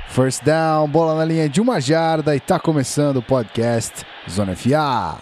First down, bola na linha de 1 jarda e tá começando o podcast Zona FA.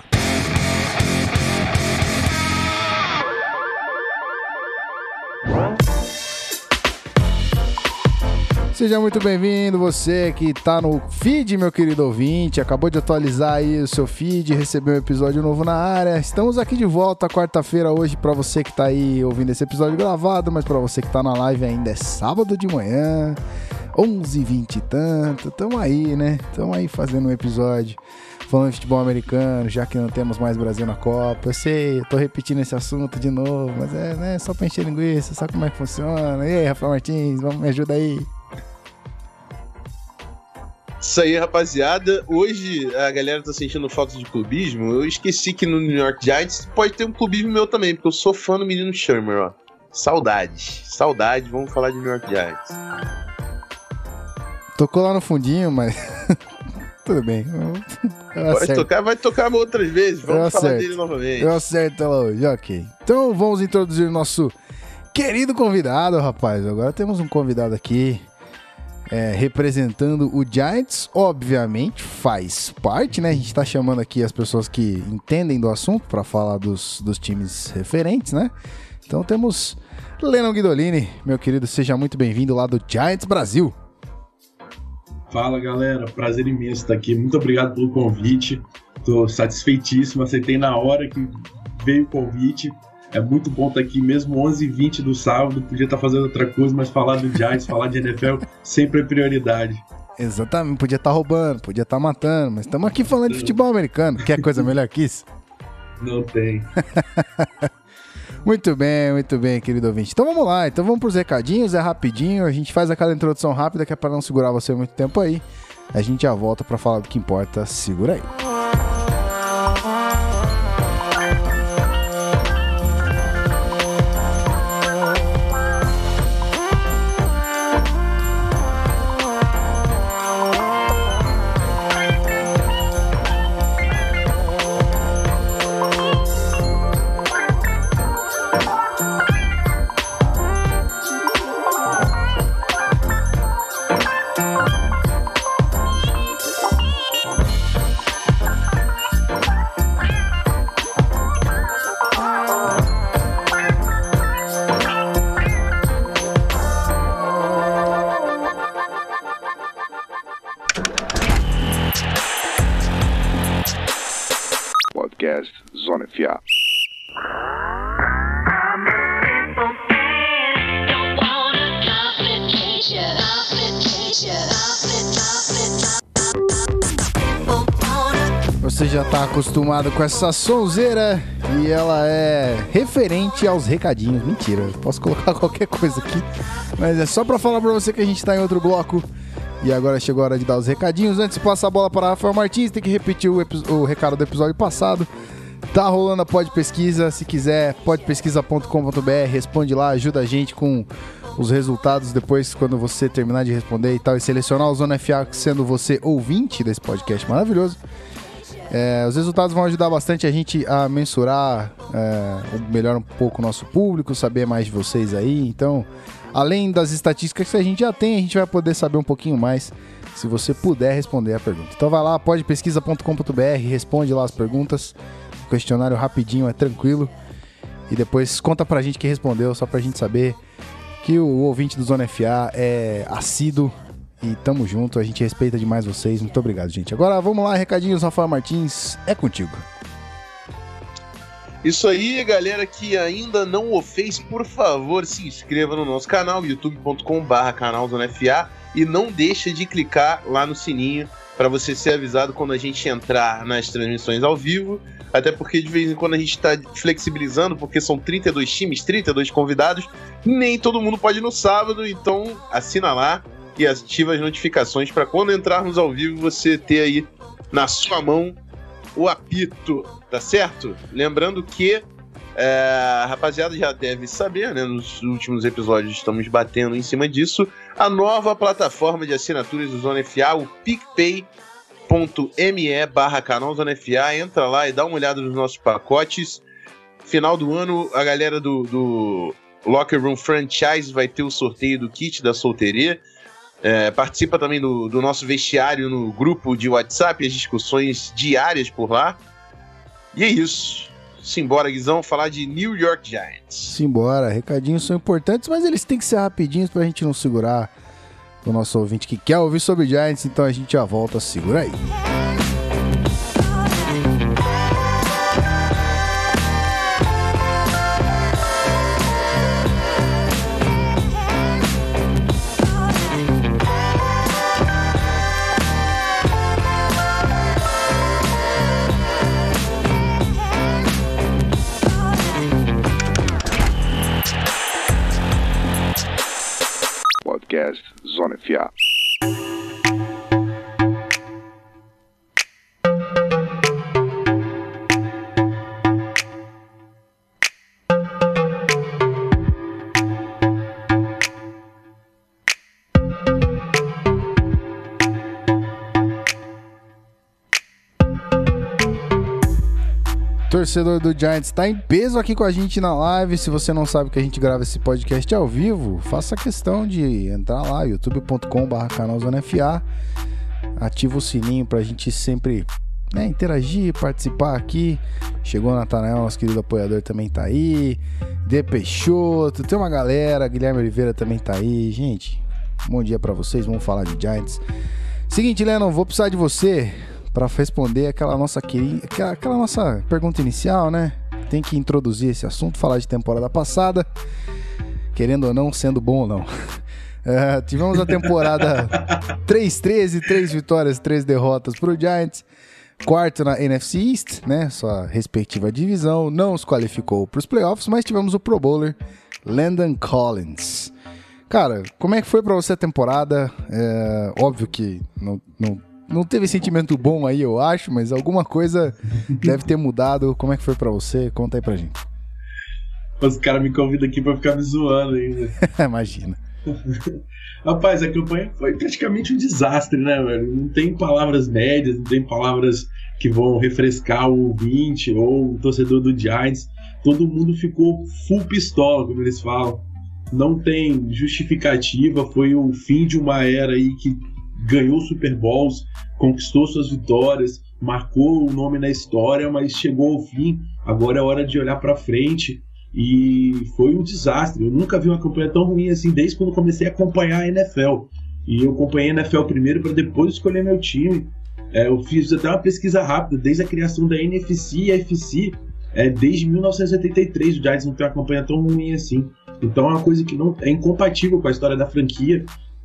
Seja muito bem-vindo, você que tá no feed, meu querido ouvinte, acabou de atualizar aí o seu feed, recebeu um episódio novo na área. Estamos aqui de volta quarta-feira hoje para você que tá aí ouvindo esse episódio gravado, mas para você que tá na live ainda é sábado de manhã, 11h20 e tanto. Tamo aí, né? Tamo aí fazendo um episódio falando de futebol americano, já que não temos mais Brasil na Copa. Eu sei, eu tô repetindo esse assunto de novo, mas é, né, só pra encher linguiça, sabe como é que funciona. E aí, Rafael Martins, me ajuda aí. Isso aí, rapaziada. Hoje a galera tá sentindo falta de clubismo. Eu esqueci que no New York Giants pode ter um clubismo meu também, porque eu sou fã do menino Shermer, ó. Saudades, vamos falar de New York Giants. Tocou lá no fundinho, mas tudo bem. Vai tocar outras vezes, vamos falar dele novamente. Eu acerto ela hoje, ok. Então vamos introduzir o nosso querido convidado, rapaz. Agora temos um convidado aqui. Representando o Giants, obviamente faz parte, né? A gente tá chamando aqui as pessoas que entendem do assunto para falar dos times referentes, né? Então temos Lennon Guidolini, meu querido, seja muito bem-vindo lá do Giants Brasil. Fala, galera, prazer imenso estar aqui, muito obrigado pelo convite, tô satisfeitíssimo, aceitei na hora que veio o convite. É muito bom estar aqui, mesmo 11h20 do sábado, podia estar fazendo outra coisa, mas falar do Giants, falar de NFL, sempre é prioridade. Exatamente, podia estar roubando, podia estar matando, mas estamos aqui falando de futebol americano, quer coisa melhor que isso? Não tem. Muito bem, querido ouvinte. Então vamos lá, vamos para os recadinhos, é rapidinho, a gente faz aquela introdução rápida que é para não segurar você muito tempo aí, a gente já volta para falar do que importa, segura aí. Podcast Zona FA. Você já tá acostumado com essa sonzeira e ela é referente aos recadinhos. Mentira, posso colocar qualquer coisa aqui, mas é só pra falar pra você que a gente tá em outro bloco. E agora chegou a hora de dar os recadinhos. Antes de passar a bola para Rafael Martins, tem que repetir o recado do episódio passado. Tá rolando a Pod Pesquisa. Se quiser, podpesquisa.com.br. Responde lá, ajuda a gente com os resultados depois, quando você terminar de responder e tal, e selecionar o Zona FA, sendo você ouvinte desse podcast maravilhoso. Os resultados vão ajudar bastante a gente a mensurar melhor um pouco o nosso público, saber mais de vocês aí. Então, além das estatísticas que a gente já tem, a gente vai poder saber um pouquinho mais se você puder responder a pergunta. Então vai lá, podpesquisa.com.br, responde lá as perguntas, o questionário rapidinho, é tranquilo, e depois conta pra gente quem respondeu, só pra gente saber que o ouvinte do Zona FA é assíduo e tamo junto, a gente respeita demais vocês, muito obrigado, gente. Agora vamos lá, recadinhos, Rafael Martins, é contigo. Isso aí, galera que ainda não o fez, por favor, se inscreva no nosso canal, youtube.com/canal Zona FA, e não deixa de clicar lá no sininho para você ser avisado quando a gente entrar nas transmissões ao vivo, até porque de vez em quando a gente está flexibilizando, porque são 32 times, 32 convidados, nem todo mundo pode ir no sábado, então assina lá e ativa as notificações para quando entrarmos ao vivo você ter aí na sua mão o apito, tá certo? Lembrando que a rapaziada já deve saber, né? Nos últimos episódios estamos batendo em cima disso. A nova plataforma de assinaturas do Zona FA, o picpay.me/canal Zona FA. Entra lá e dá uma olhada nos nossos pacotes. Final do ano, a galera do Locker Room Franchise vai ter o sorteio do kit da solteria. Participa também do nosso vestiário no grupo de WhatsApp, as discussões diárias por lá. E é isso. Simbora, Guizão, falar de New York Giants. Simbora, recadinhos são importantes, mas eles têm que ser rapidinhos pra gente não segurar o nosso ouvinte que quer ouvir sobre Giants, então a gente já volta, segura aí. Podcast Zona FA. Torcedor do Giants está em peso aqui com a gente na live. Se você não sabe que a gente grava esse podcast ao vivo, faça questão de entrar lá, youtube.com/canalzonafa, ativa o sininho pra gente sempre interagir, participar aqui. Chegou o Natanael, nosso querido apoiador, também tá aí. De Peixoto, tem uma galera, Guilherme Oliveira também tá aí. Gente, bom dia pra vocês, vamos falar de Giants. Seguinte, Lennon, vou precisar de você para responder aquela nossa pergunta inicial, né? Tem que introduzir esse assunto, falar de temporada passada, querendo ou não, sendo bom ou não. Tivemos a temporada 3-13, 3 vitórias, 3 derrotas pro Giants, quarto na NFC East, né? Sua respectiva divisão, não se qualificou para os playoffs, mas tivemos o Pro Bowler Landon Collins. Cara, como é que foi para você a temporada? Óbvio que não teve sentimento bom aí, eu acho, mas alguma coisa deve ter mudado. Como é que foi pra você? Conta aí pra gente. Os caras me convidam aqui pra ficar me zoando ainda. Imagina. Rapaz, a campanha foi praticamente um desastre, né, velho? Não tem palavras médias, não tem palavras que vão refrescar o ouvinte ou o torcedor do Giants. Todo mundo ficou full pistola, como eles falam. Não tem justificativa, foi o fim de uma era aí que ganhou Super Bowls, conquistou suas vitórias, marcou o nome na história, mas chegou ao fim. Agora é hora de olhar para frente e foi um desastre. Eu nunca vi uma campanha tão ruim assim desde quando comecei a acompanhar a NFL. E eu acompanhei a NFL primeiro para depois escolher meu time. Eu fiz até uma pesquisa rápida, desde a criação da NFC e AFC, desde 1983 o Giants não tem uma campanha tão ruim assim. Então é uma coisa que não é incompatível com a história da franquia.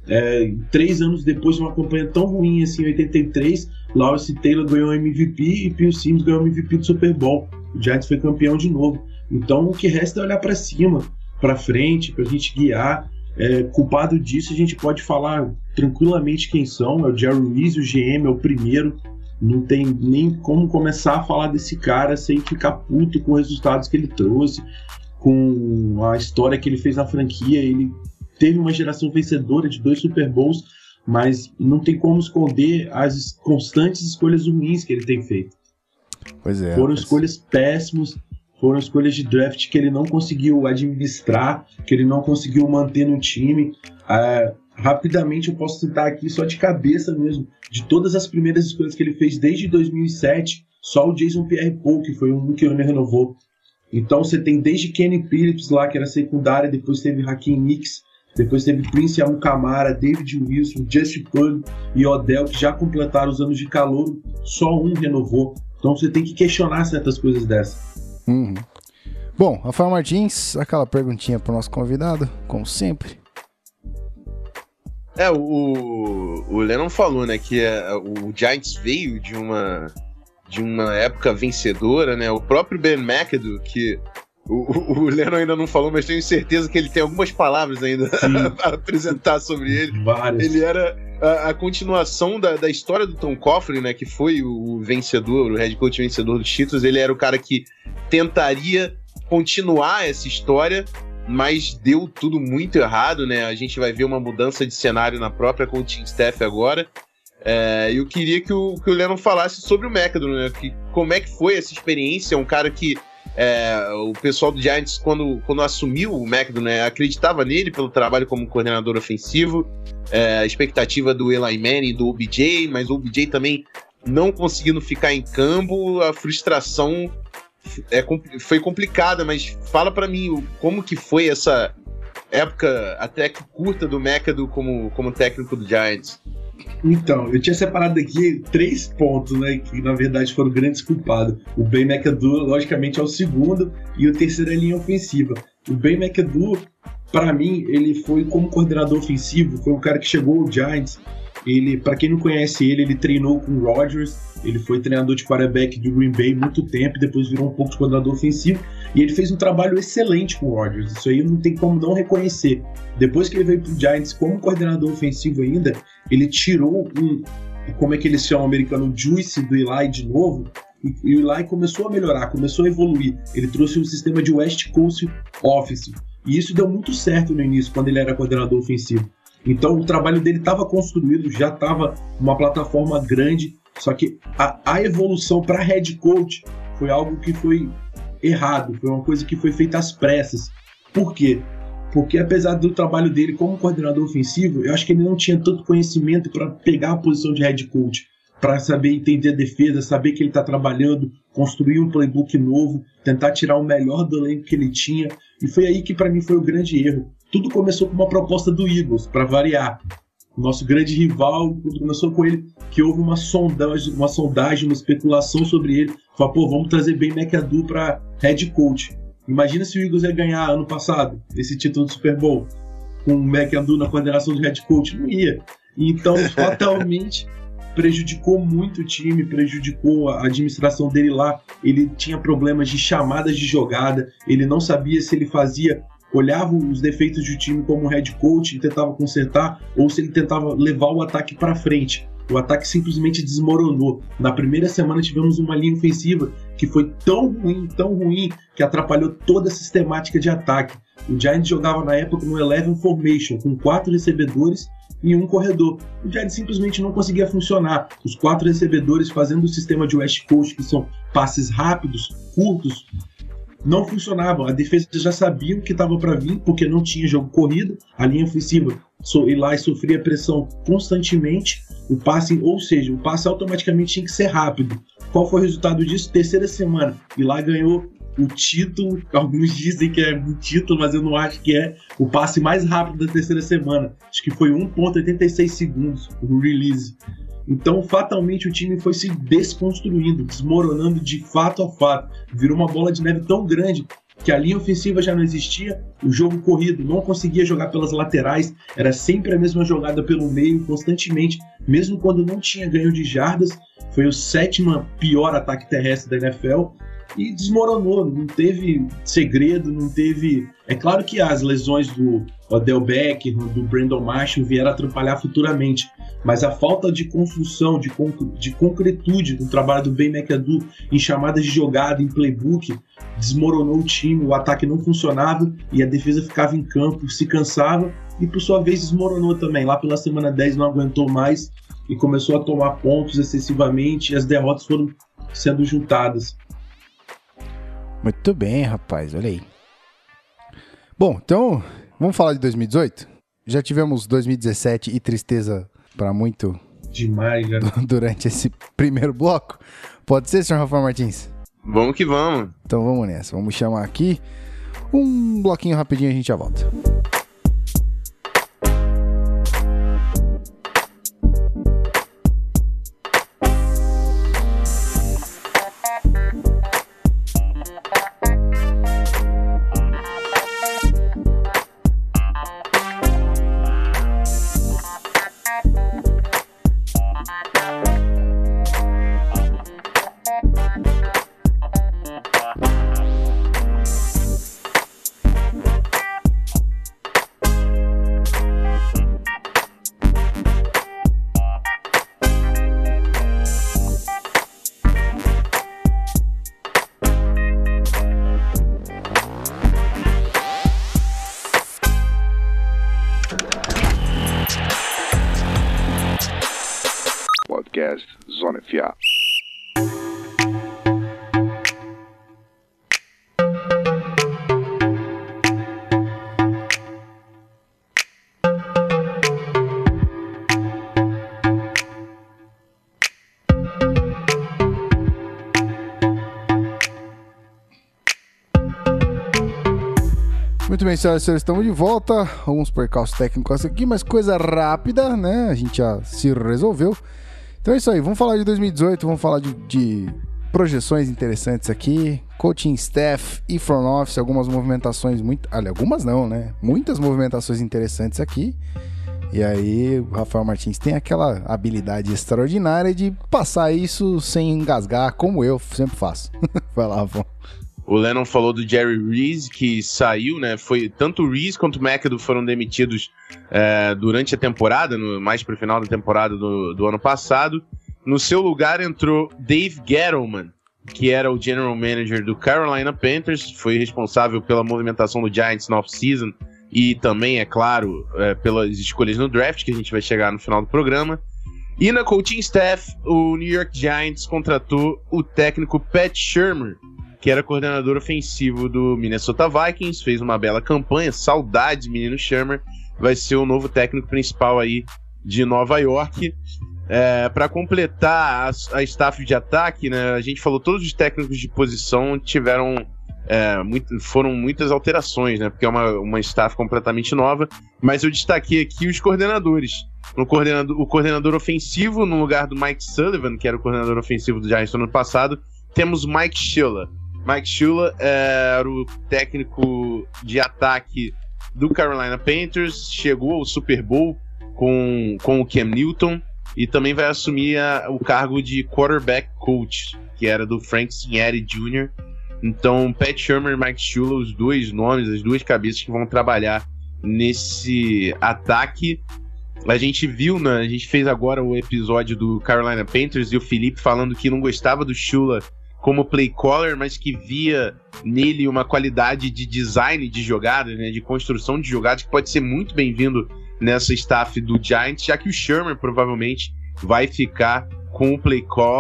3 anos depois de uma campanha tão ruim assim, em 83, Lawrence Taylor ganhou MVP e Phil Simms ganhou MVP do Super Bowl. O Giants foi campeão de novo. Então o que resta é olhar para cima, para frente, para a gente guiar. Culpado disso a gente pode falar tranquilamente quem são. É o Jerry Reese, o GM, é o primeiro. Não tem nem como começar a falar desse cara sem ficar puto com os resultados que ele trouxe, com a história que ele fez na franquia. Ele teve uma geração vencedora de 2 Super Bowls, mas não tem como esconder as constantes escolhas ruins que ele tem feito. Pois é. Foram escolhas péssimas, foram escolhas de draft que ele não conseguiu administrar, que ele não conseguiu manter no time. Rapidamente eu posso citar aqui, só de cabeça mesmo, de todas as primeiras escolhas que ele fez desde 2007, só o Jason Pierre-Paul, que foi um que ele renovou. Então você tem desde Kenny Phillips lá, que era secundária, depois teve Hakeem Nicks, depois teve Prince Amukamara, David Wilson, Justin Pugh e Odell, que já completaram os anos de calor, só um renovou. Então você tem que questionar certas coisas dessas. Uhum. Bom, Rafael Martins, aquela perguntinha pro nosso convidado, como sempre. O Lennon falou, né, que o Giants veio de uma época vencedora, né? O próprio Ben McAdoo, que o Lennon ainda não falou, mas tenho certeza que ele tem algumas palavras ainda a apresentar sobre ele. Várias. Ele era a continuação da história do Tom Coughlin, né, que foi o vencedor, o head coach vencedor dos títulos. Ele era o cara que tentaria continuar essa história, mas deu tudo muito errado, né? A gente vai ver uma mudança de cenário na própria coaching staff agora. Eu queria que o Lennon falasse sobre o McAdoo, né? Como é que foi essa experiência? É um cara que O pessoal do Giants, quando assumiu o McAdoo, né, acreditava nele pelo trabalho como coordenador ofensivo, a expectativa do Eli Manning e do OBJ, mas o OBJ também não conseguindo ficar em campo, a frustração foi complicada, mas fala pra mim como que foi essa época até que curta do McAdoo como técnico do Giants. Então, eu tinha separado aqui 3 pontos, né, que na verdade foram grandes culpados. O Ben McAdoo, logicamente, é o segundo, e o terceiro é a linha ofensiva. O Ben McAdoo, para mim, ele foi como coordenador ofensivo, foi um cara que chegou ao Giants. Ele, para quem não conhece ele treinou com o Rodgers, ele foi treinador de quarterback do Green Bay muito tempo, depois virou um pouco de coordenador ofensivo, e ele fez um trabalho excelente com o Rodgers, isso aí não tem como não reconhecer. Depois que ele veio pro Giants como coordenador ofensivo ainda, ele tirou como é que eles chamam o americano, juice do Eli de novo, e o Eli começou a melhorar, começou a evoluir. Ele trouxe um sistema de West Coast Offense, e isso deu muito certo no início, quando ele era coordenador ofensivo. Então o trabalho dele estava construído, já estava uma plataforma grande, só que a evolução para head coach foi algo que foi errado, foi uma coisa que foi feita às pressas. Por quê? Porque apesar do trabalho dele como coordenador ofensivo, eu acho que ele não tinha tanto conhecimento para pegar a posição de head coach, para saber entender a defesa, saber que ele está trabalhando, construir um playbook novo, tentar tirar o melhor do elenco que ele tinha, e foi aí que para mim foi o grande erro. Tudo começou com uma proposta do Eagles, para variar. O nosso grande rival, tudo começou com ele, que houve uma sondagem, uma especulação sobre ele. Falou, vamos trazer Ben McAdoo para head coach. Imagina se o Eagles ia ganhar ano passado esse título do Super Bowl, com o McAdoo na coordenação de head coach. Não ia. Então, fatalmente, prejudicou muito o time, prejudicou a administração dele lá. Ele tinha problemas de chamadas de jogada, ele não sabia se ele olhava os defeitos do time como head coach e tentava consertar, ou se ele tentava levar o ataque para frente. O ataque simplesmente desmoronou. Na primeira semana tivemos uma linha ofensiva que foi tão ruim, que atrapalhou toda a sistemática de ataque. O Giants jogava na época no 11 formation, com 4 recebedores e um corredor. O Giants simplesmente não conseguia funcionar. Os 4 recebedores fazendo o sistema de West Coast, que são passes rápidos, curtos, não funcionavam. A defesa já sabia o que estava para vir, porque não tinha jogo corrido. A linha ofensiva, Eli sofria pressão constantemente. O passe automaticamente tinha que ser rápido. Qual foi o resultado disso? Terceira semana, Eli ganhou o título. Alguns dizem que é um título, mas eu não acho que é. O passe mais rápido da terceira semana. Acho que foi 1,86 segundos o release. Então, fatalmente, o time foi se desconstruindo, desmoronando de fato a fato. Virou uma bola de neve tão grande que a linha ofensiva já não existia, o jogo corrido não conseguia jogar pelas laterais, era sempre a mesma jogada pelo meio, constantemente, mesmo quando não tinha ganho de jardas. Foi o 7º pior ataque terrestre da NFL e desmoronou, não teve segredo, não teve... É claro que as lesões do Odell Beckham, do Brandon Marshall vieram atrapalhar futuramente, mas a falta de construção, de concretude do trabalho do Ben McAdoo em chamadas de jogada, em playbook, desmoronou o time, o ataque não funcionava e a defesa ficava em campo, se cansava e por sua vez desmoronou também. Lá pela semana 10 não aguentou mais e começou a tomar pontos excessivamente e as derrotas foram sendo juntadas. Muito bem, rapaz, olha aí. Bom, então vamos falar de 2018? Já tivemos 2017 e tristeza para muito demais, já. Durante esse primeiro bloco. Pode ser, senhor Rafael Martins? Vamos que vamos. Então vamos nessa. Vamos chamar aqui um bloquinho rapidinho e a gente já volta. Podcast Zona FA. Muito bem, senhoras e senhores, estamos de volta. Alguns percalços técnicos aqui, mas coisa rápida, né? A gente já se resolveu. Então é isso aí, vamos falar de 2018, vamos falar de projeções interessantes aqui, coaching staff e front office, algumas movimentações algumas não, né? Muitas movimentações interessantes aqui. E aí o Rafael Martins tem aquela habilidade extraordinária de passar isso sem engasgar, como eu sempre faço. Vai lá, Rafael. O Lennon falou do Jerry Reese, que saiu, né? Foi, tanto o Reese quanto o McAdoo foram demitidos durante a temporada, mais pro final da temporada do ano passado. No seu lugar entrou Dave Gettleman, que era o General Manager do Carolina Panthers, foi responsável pela movimentação do Giants na off-season e também, é claro, pelas escolhas no draft, que a gente vai chegar no final do programa. E na coaching staff, o New York Giants contratou o técnico Pat Shurmur, que era coordenador ofensivo do Minnesota Vikings, fez uma bela campanha, saudades, menino Shurmur, vai ser o novo técnico principal aí de Nova York. Para completar a staff de ataque, né, a gente falou, todos os técnicos de posição tiveram foram muitas alterações, né, porque é uma staff completamente nova, mas eu destaquei aqui os coordenadores. O coordenador ofensivo, no lugar do Mike Sullivan, que era o coordenador ofensivo do Giants no ano passado, temos Mike Shula. Mike Shula era o técnico de ataque do Carolina Panthers, chegou ao Super Bowl com o Cam Newton e também vai assumir o cargo de quarterback coach, que era do Frank Cignetti Jr. Então, Pat Shurmur e Mike Shula, os dois nomes, as duas cabeças que vão trabalhar nesse ataque. A gente viu, né, a gente fez agora o episódio do Carolina Panthers e o Felipe falando que não gostava do Shula como play caller, mas que via nele uma qualidade de design de jogadas, né, de construção de jogadas, que pode ser muito bem-vindo nessa staff do Giants, já que o Shurmur provavelmente vai ficar com o play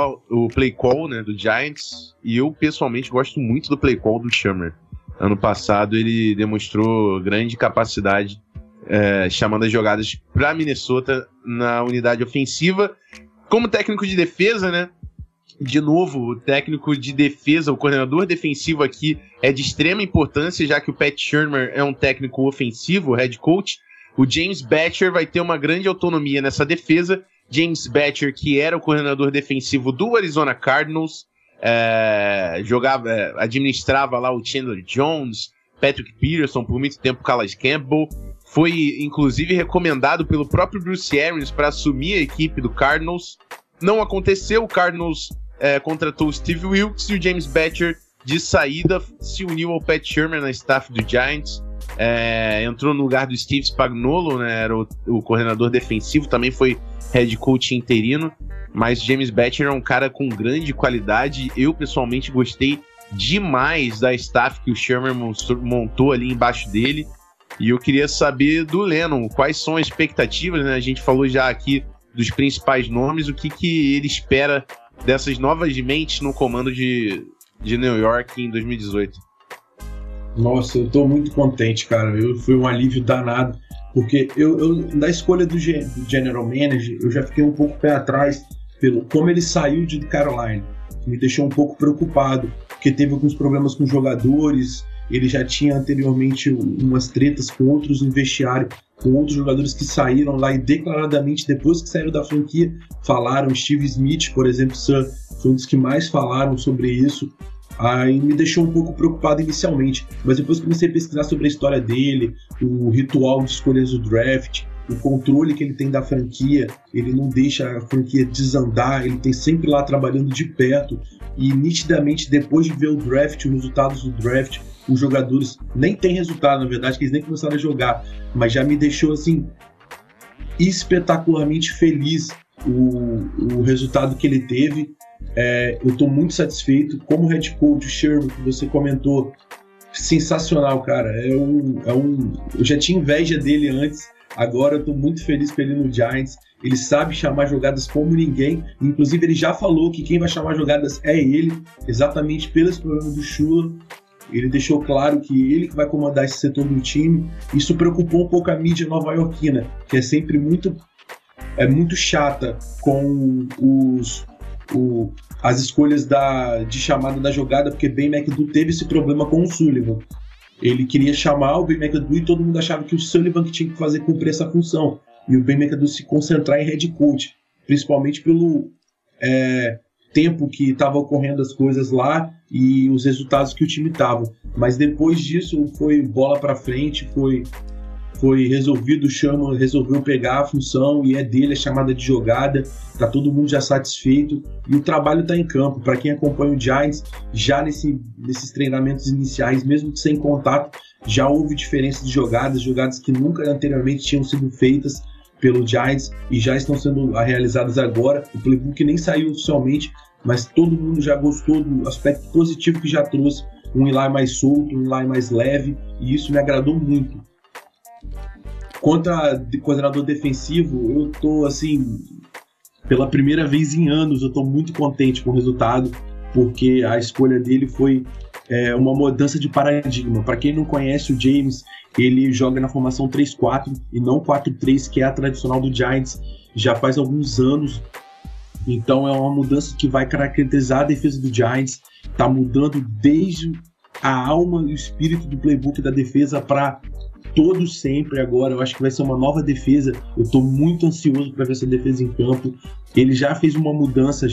call, né, do Giants, e eu pessoalmente gosto muito do play call do Shurmur. Ano passado ele demonstrou grande capacidade chamando as jogadas para Minnesota na unidade ofensiva. Como técnico de defesa, né, de novo, o técnico de defesa, o coordenador defensivo aqui é de extrema importância, já que o Pat Shurmur é um técnico ofensivo, head coach. O James Bettcher vai ter uma grande autonomia nessa defesa. James Bettcher, que era o coordenador defensivo do Arizona Cardinals, administrava lá o Chandler Jones, Patrick Peterson, por muito tempo Calais Campbell. Foi, inclusive, recomendado pelo próprio Bruce Arians para assumir a equipe do Cardinals. Não aconteceu, o Cardinals contratou o Steve Wilkes e o James Bettcher, de saída, se uniu ao Pat Shurmur na staff do Giants. Entrou no lugar do Steve Spagnuolo, né, era o coordenador defensivo, também foi head coach interino, mas James Bettcher é um cara com grande qualidade. Eu pessoalmente gostei demais da staff que o Shurmur montou ali embaixo dele, e eu queria saber do Lennon quais são as expectativas, né? A gente falou já aqui dos principais nomes, o que ele espera dessas novas mentes no comando de New York em 2018. Nossa, eu tô muito contente, cara. Foi um alívio danado, porque na escolha do General Manager, eu já fiquei um pouco pé atrás pelo como ele saiu de Carolina. Me deixou um pouco preocupado, porque teve alguns problemas com jogadores, ele já tinha anteriormente umas tretas com outros no vestiário, com outros jogadores que saíram lá e declaradamente, depois que saíram da franquia, falaram. Steve Smith, por exemplo, foi um dos que mais falaram sobre isso. Aí me deixou um pouco preocupado inicialmente, mas depois comecei a pesquisar sobre a história dele, o ritual de escolhas do draft, o controle que ele tem da franquia. Ele não deixa a franquia desandar, ele tem sempre lá trabalhando de perto, e nitidamente, depois de ver o draft, os resultados do draft, os jogadores nem tem resultado, na verdade, que eles nem começaram a jogar, mas já me deixou assim espetacularmente feliz o resultado que ele teve. Eu estou muito satisfeito. Como head coach, o Shurmur, que você comentou, sensacional, cara. Eu já tinha inveja dele antes, agora eu estou muito feliz com ele no Giants. Ele sabe chamar jogadas como ninguém, inclusive ele já falou que quem vai chamar jogadas é ele, exatamente pelos problemas do Shula. Ele deixou claro que ele que vai comandar esse setor do time. Isso preocupou um pouco a mídia nova-iorquina, que é sempre muito chata com as escolhas de chamada da jogada, porque Ben McAdoo teve esse problema com o Sullivan. ele queria chamar o Ben McAdoo e todo mundo achava que o Sullivan que tinha que cumprir essa função. E o Ben McAdoo se concentrar em head coach, principalmente pelo tempo que estava ocorrendo as coisas lá e os resultados que o time tava. Mas depois disso foi bola para frente, foi resolvido, resolveu pegar a função e é dele a chamada de jogada, tá todo mundo já satisfeito e o trabalho tá em campo. Para quem acompanha o Giants, já nesses treinamentos iniciais, mesmo sem contato, já houve diferença de jogadas que nunca anteriormente tinham sido feitas pelo Giants e já estão sendo realizadas agora. O playbook nem saiu oficialmente, mas todo mundo já gostou do aspecto positivo que já trouxe, um Eli mais solto, um Eli mais leve, e isso me agradou muito. Quanto a coordenador defensivo, eu tô assim, pela primeira vez em anos, eu tô muito contente com o resultado, porque a escolha dele foi uma mudança de paradigma. Para quem não conhece o James, ele joga na formação 3-4 e não 4-3, que é a tradicional do Giants, já faz alguns anos. Então é uma mudança que vai caracterizar a defesa do Giants, tá mudando desde a alma e o espírito do playbook da defesa para todo sempre agora. Eu acho que vai ser uma nova defesa. Eu estou muito ansioso para ver essa defesa em campo. Ele já fez uma mudança,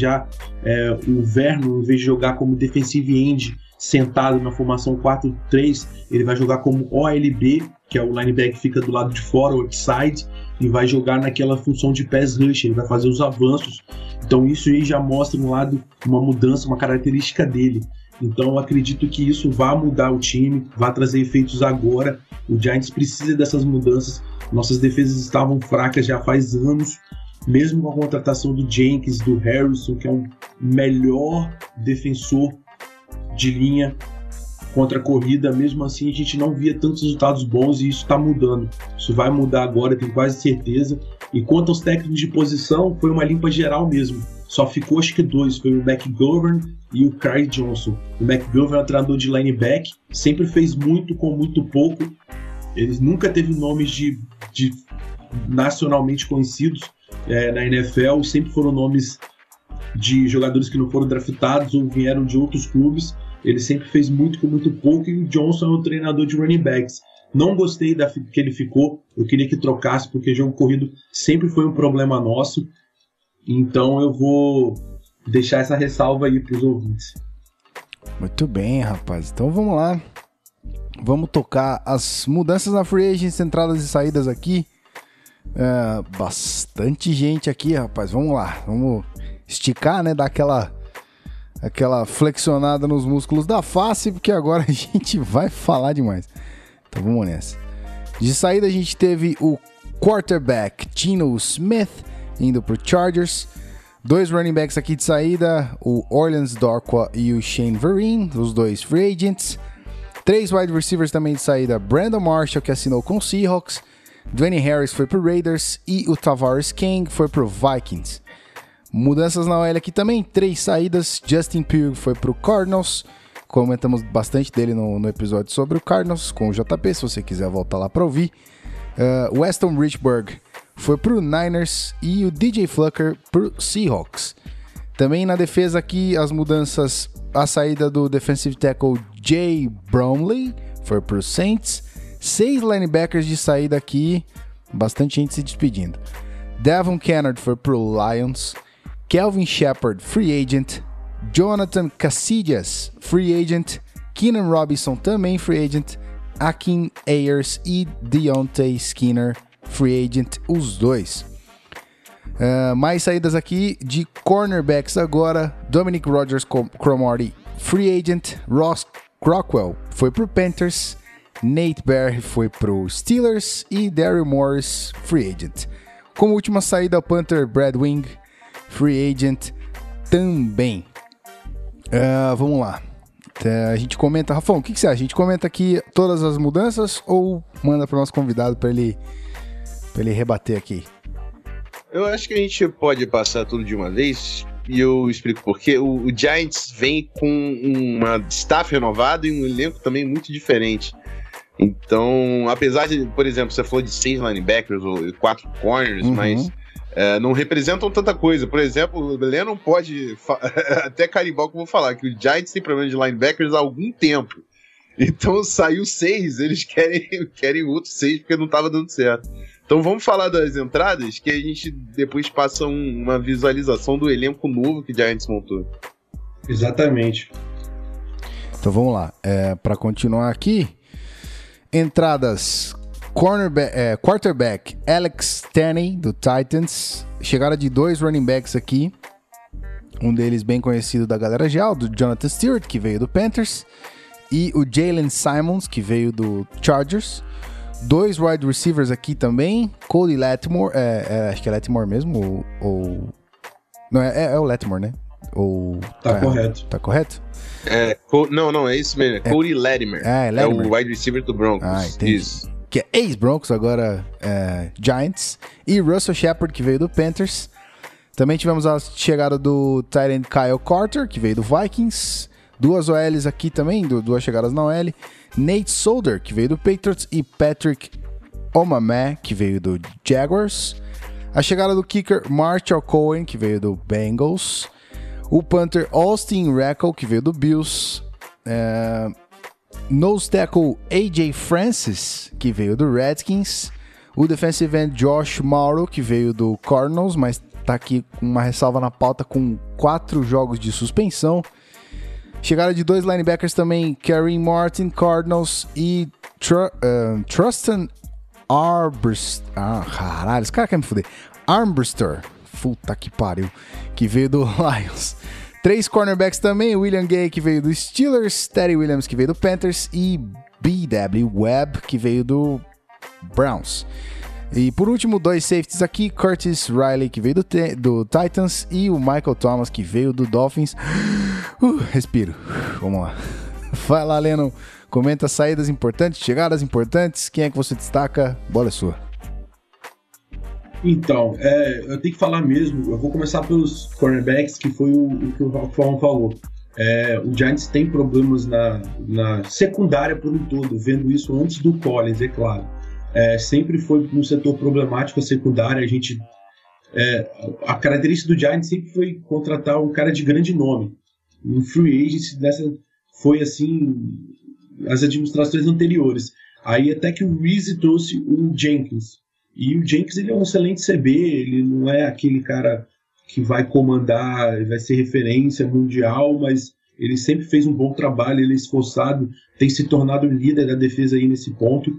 o Vernon, em vez de jogar como defensive end sentado na formação 4-3, ele vai jogar como OLB, que é o linebacker que fica do lado de fora, o outside, e vai jogar naquela função de pass rush, ele vai fazer os avanços. Então isso aí já mostra uma mudança, uma característica dele. Então eu acredito que isso vai mudar o time, vai trazer efeitos agora. O Giants precisa dessas mudanças. Nossas defesas estavam fracas já faz anos, mesmo com a contratação do Jenkins, do Harrison, que é um melhor defensor de linha contra a corrida. Mesmo assim a gente não via tantos resultados bons e isso está mudando. Isso vai mudar agora, tenho quase certeza. E quanto aos técnicos de posição, foi uma limpa geral mesmo. Só ficou acho que 2, foi o McGovern e o Craig Johnson. O McGovern é um treinador de linebacker, sempre fez muito com muito pouco. Ele nunca teve nomes de nacionalmente conhecidos na NFL, sempre foram nomes de jogadores que não foram draftados ou vieram de outros clubes. Ele sempre fez muito com muito pouco, e o Johnson é o treinador de running backs. Não gostei que ele ficou, eu queria que trocasse, porque jogo corrido sempre foi um problema nosso. Então eu vou deixar essa ressalva aí para os ouvintes. Muito bem, rapaz. Então vamos lá. Vamos tocar as mudanças na free agents, entradas e saídas aqui. Bastante gente aqui, rapaz. Vamos lá. Vamos esticar, né? Dar aquela flexionada nos músculos da face, porque agora a gente vai falar demais. Então vamos nessa. De saída a gente teve o quarterback Geno Smith indo pro Chargers. 2 running backs aqui de saída, o Orleans Darkwa e o Shane Vereen, os 2 free agents. 3 wide receivers também de saída, Brandon Marshall, que assinou com o Seahawks, Dwayne Harris foi pro Raiders e o Tavares King foi pro Vikings. Mudanças na OL aqui também, 3 saídas, Justin Pugh foi pro Cardinals, comentamos bastante dele no episódio sobre o Cardinals com o JP, se você quiser voltar lá para ouvir. Weston Richburg foi pro Niners e o DJ Flucker pro Seahawks. Também na defesa aqui, as mudanças, a saída do defensive tackle Jay Bromley foi pro Saints. 6 linebackers de saída aqui, bastante gente se despedindo. Devon Kennard foi pro Lions. Kelvin Shepard, free agent. Jonathan Casillas, free agent. Keenan Robinson, também free agent. Akin Ayers e Deontay Skinner, free agent, os 2. Mais saídas aqui de cornerbacks agora. Dominic Rodgers-Cromartie, free agent. Ross Crockwell foi pro Panthers. Nate Barry foi pro Steelers. E Daryl Morris, free agent. Como última saída, o Panther Brad Wing, free agent também. Vamos lá. A gente comenta, Rafão, o que você acha? A gente comenta aqui todas as mudanças ou manda para o nosso convidado para ele rebater aqui? Eu acho que a gente pode passar tudo de uma vez e eu explico por quê. O Giants vem com uma staff renovada e um elenco também muito diferente. Então, apesar de, por exemplo, você falou de 6 linebackers ou 4 corners, mas não representam tanta coisa. Por exemplo, o Lennon pode até carimbar o que eu vou falar, que o Giants tem problema de linebackers há algum tempo. Então saiu 6, eles querem outros 6 porque não tava dando certo. Então vamos falar das entradas, que a gente depois passa uma visualização do elenco novo que o Giants montou. Exatamente. Então vamos lá. Para continuar aqui, entradas: quarterback Alex Tanney, do Titans. Chegada de 2 running backs aqui. Um deles bem conhecido da galera já, do Jonathan Stewart, que veio do Panthers. E o Jalen Simons, que veio do Chargers. 2 wide receivers aqui também. Cody Latimore, acho que é Latimore mesmo, Não, é o Latimore, né? Tá correto. Tá correto? Não, é isso mesmo. Cody Latimer. Latimer. É o wide receiver do Broncos. Entendi. Isso. Que é ex-Broncos, agora Giants. E Russell Shepard, que veio do Panthers. Também tivemos a chegada do tight end Kyle Carter, que veio do Vikings. 2 OLs aqui também, 2 chegadas na OL. Nate Solder, que veio do Patriots. E Patrick Omameh, que veio do Jaguars. A chegada do kicker Marshall Cohen, que veio do Bengals. O punter Austin Rackle, que veio do Bills. Nose tackle AJ Francis, que veio do Redskins. O defensive end Josh Mauro, que veio do Cardinals, mas tá aqui com uma ressalva na pauta com 4 jogos de suspensão. Chegada de 2 linebackers também, Kareem Martin, Cardinals, e Trustan Armbrister. Caralho, esse cara quer me fuder. Armbrister, puta que pariu, que veio do Lions. 3 cornerbacks também, William Gay, que veio do Steelers, Teddy Williams, que veio do Panthers, e B.W. Webb, que veio do Browns. E por último, 2 safeties aqui, Curtis Riley, que veio do Titans, e o Michael Thomas, que veio do Dolphins. Respiro. Vamos lá. Vai lá, Lennon. Comenta saídas importantes, chegadas importantes. Quem é que você destaca? Bola é sua. Então, eu tenho que falar mesmo. Eu vou começar pelos cornerbacks, que foi o que o Ralfão falou. O Giants tem problemas na secundária por um todo, vendo isso antes do Collins, é claro. Sempre foi um setor problemático a secundária. A característica do Giants sempre foi contratar um cara de grande nome. Um free agent foi assim as administrações anteriores. Aí até que o Reese trouxe o Jenkins. E o Jenkins, ele é um excelente CB, ele não é aquele cara que vai comandar, vai ser referência mundial, mas ele sempre fez um bom trabalho, ele é esforçado, tem se tornado o líder da defesa aí nesse ponto,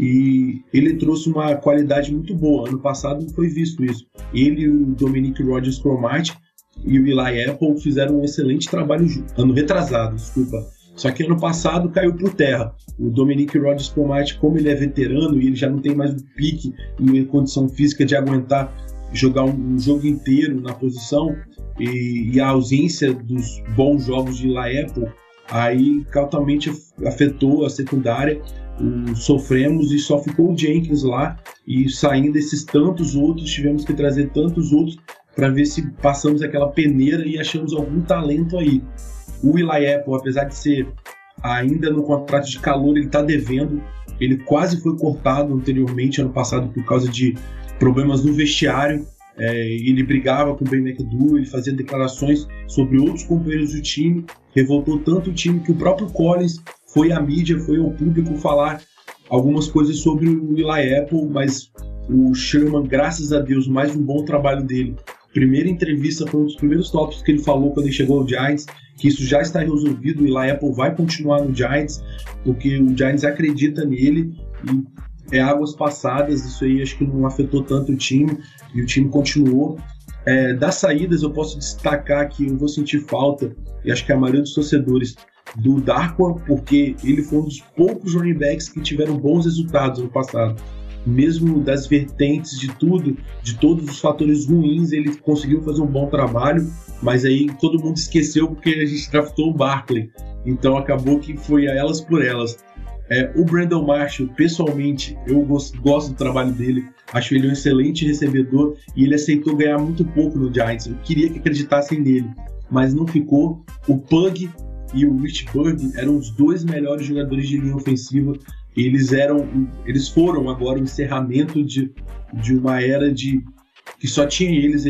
e ele trouxe uma qualidade muito boa. Ano passado foi visto isso. Ele e o Dominique Rodgers-Cromartie e o Eli Apple fizeram um excelente trabalho, ano retrasado, desculpa. Só que ano passado caiu por terra. O Dominique Rodgers-Cromartie, como ele é veterano e ele já não tem mais o pique e condição física de aguentar jogar um jogo inteiro na posição, e a ausência dos bons jogos de Eli Apple, aí cautamente afetou a secundária. Sofremos e só ficou o Jenkins lá, e saindo esses tantos outros, tivemos que trazer tantos outros para ver se passamos aquela peneira e achamos algum talento aí. O Eli Apple, apesar de ser ainda no contrato de calor, ele está devendo. Ele quase foi cortado anteriormente, ano passado, por causa de problemas no vestiário. Ele brigava com o Ben McAdoo, ele fazia declarações sobre outros companheiros do time, revoltou tanto o time que o próprio Collins foi à mídia, foi ao público falar algumas coisas sobre o Eli Apple, mas o Sherman, graças a Deus, mais um bom trabalho dele. Primeira entrevista foi um dos primeiros tópicos que ele falou quando ele chegou ao Giants, que isso já está resolvido, o Eli Apple vai continuar no Giants, porque o Giants acredita nele, e águas passadas, isso aí acho que não afetou tanto o time, e o time continuou. Das saídas eu posso destacar que eu vou sentir falta, e acho que a maioria dos torcedores, do Darkwa, porque ele foi um dos poucos running backs que tiveram bons resultados no passado. Mesmo das vertentes de tudo, de todos os fatores ruins, ele conseguiu fazer um bom trabalho, mas aí todo mundo esqueceu porque a gente draftou o Barkley, então acabou que foi a elas por elas. O Brandon Marshall, pessoalmente, eu gosto do trabalho dele, acho ele um excelente recebedor, e ele aceitou ganhar muito pouco no Giants. Eu queria que acreditassem nele, mas não ficou. O Pug e o Rich Bird eram os 2 melhores jogadores de linha ofensiva. Eles foram agora o encerramento de uma era que só tinha eles.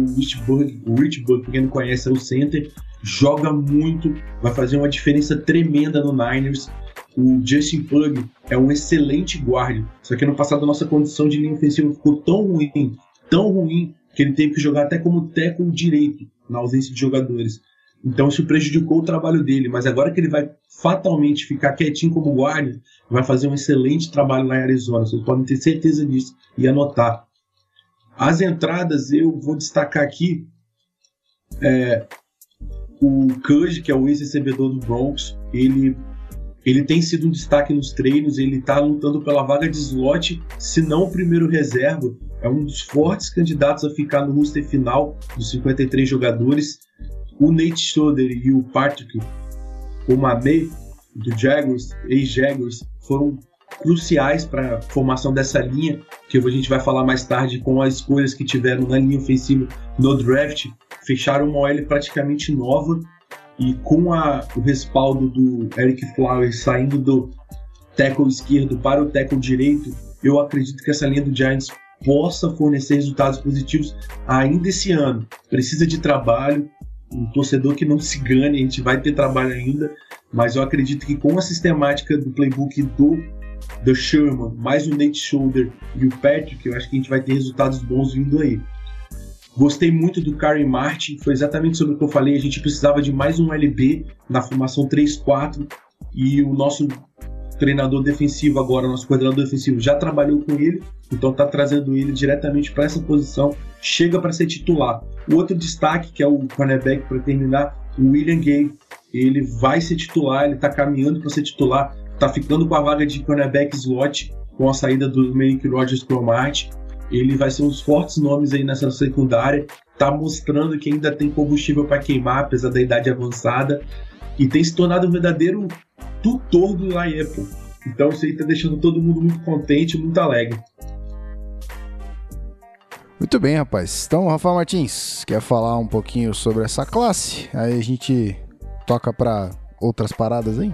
O Rich Bird, pra quem não conhece, é o center, joga muito, vai fazer uma diferença tremenda no Niners. O Justin Pugh é um excelente guarda, só que ano passado a nossa condição de linha ofensiva ficou tão ruim, que ele teve que jogar até como tackle direito, na ausência de jogadores. Então isso prejudicou o trabalho dele, mas agora que ele vai fatalmente ficar quietinho como guarda, vai fazer um excelente trabalho lá em Arizona, vocês podem ter certeza disso e anotar. As entradas eu vou destacar aqui o Cudge, que é o ex-recebedor do Broncos. Ele tem sido um destaque nos treinos, ele está lutando pela vaga de slot, se não o primeiro reserva. É um dos fortes candidatos a ficar no roster final dos 53 jogadores. O Nate Solder e o Patrick Omameh, do Jaguars, ex-Jaguars, foram cruciais para a formação dessa linha, que a gente vai falar mais tarde com as escolhas que tiveram na linha ofensiva no draft. Fecharam uma OL praticamente nova, e com o respaldo do Eric Flowers saindo do tackle esquerdo para o tackle direito, eu acredito que essa linha do Giants possa fornecer resultados positivos ainda esse ano. Precisa de trabalho, um torcedor que não se gane, a gente vai ter trabalho ainda, mas eu acredito que com a sistemática do playbook do Sherman, mais o Nate Solder e o Patrick, eu acho que a gente vai ter resultados bons vindo aí. Gostei muito do Karen Martin, foi exatamente sobre o que eu falei, a gente precisava de mais um LB na formação 3-4, e o nosso treinador defensivo agora, nosso coordenador defensivo já trabalhou com ele, então está trazendo ele diretamente para essa posição, chega para ser titular. O outro destaque, que é o cornerback para terminar, o William Gay, ele vai ser titular, ele está caminhando para ser titular, está ficando com a vaga de cornerback slot com a saída do Malik Rogers-Cromartie. Ele vai ser um dos fortes nomes aí nessa secundária, está mostrando que ainda tem combustível para queimar, apesar da idade avançada, e tem se tornado um verdadeiro tutor do Eli Apple. Então isso aí está deixando todo mundo muito contente, muito alegre. Muito bem, rapaz. Então, Rafael Martins, quer falar um pouquinho sobre essa classe? Aí a gente toca para outras paradas aí?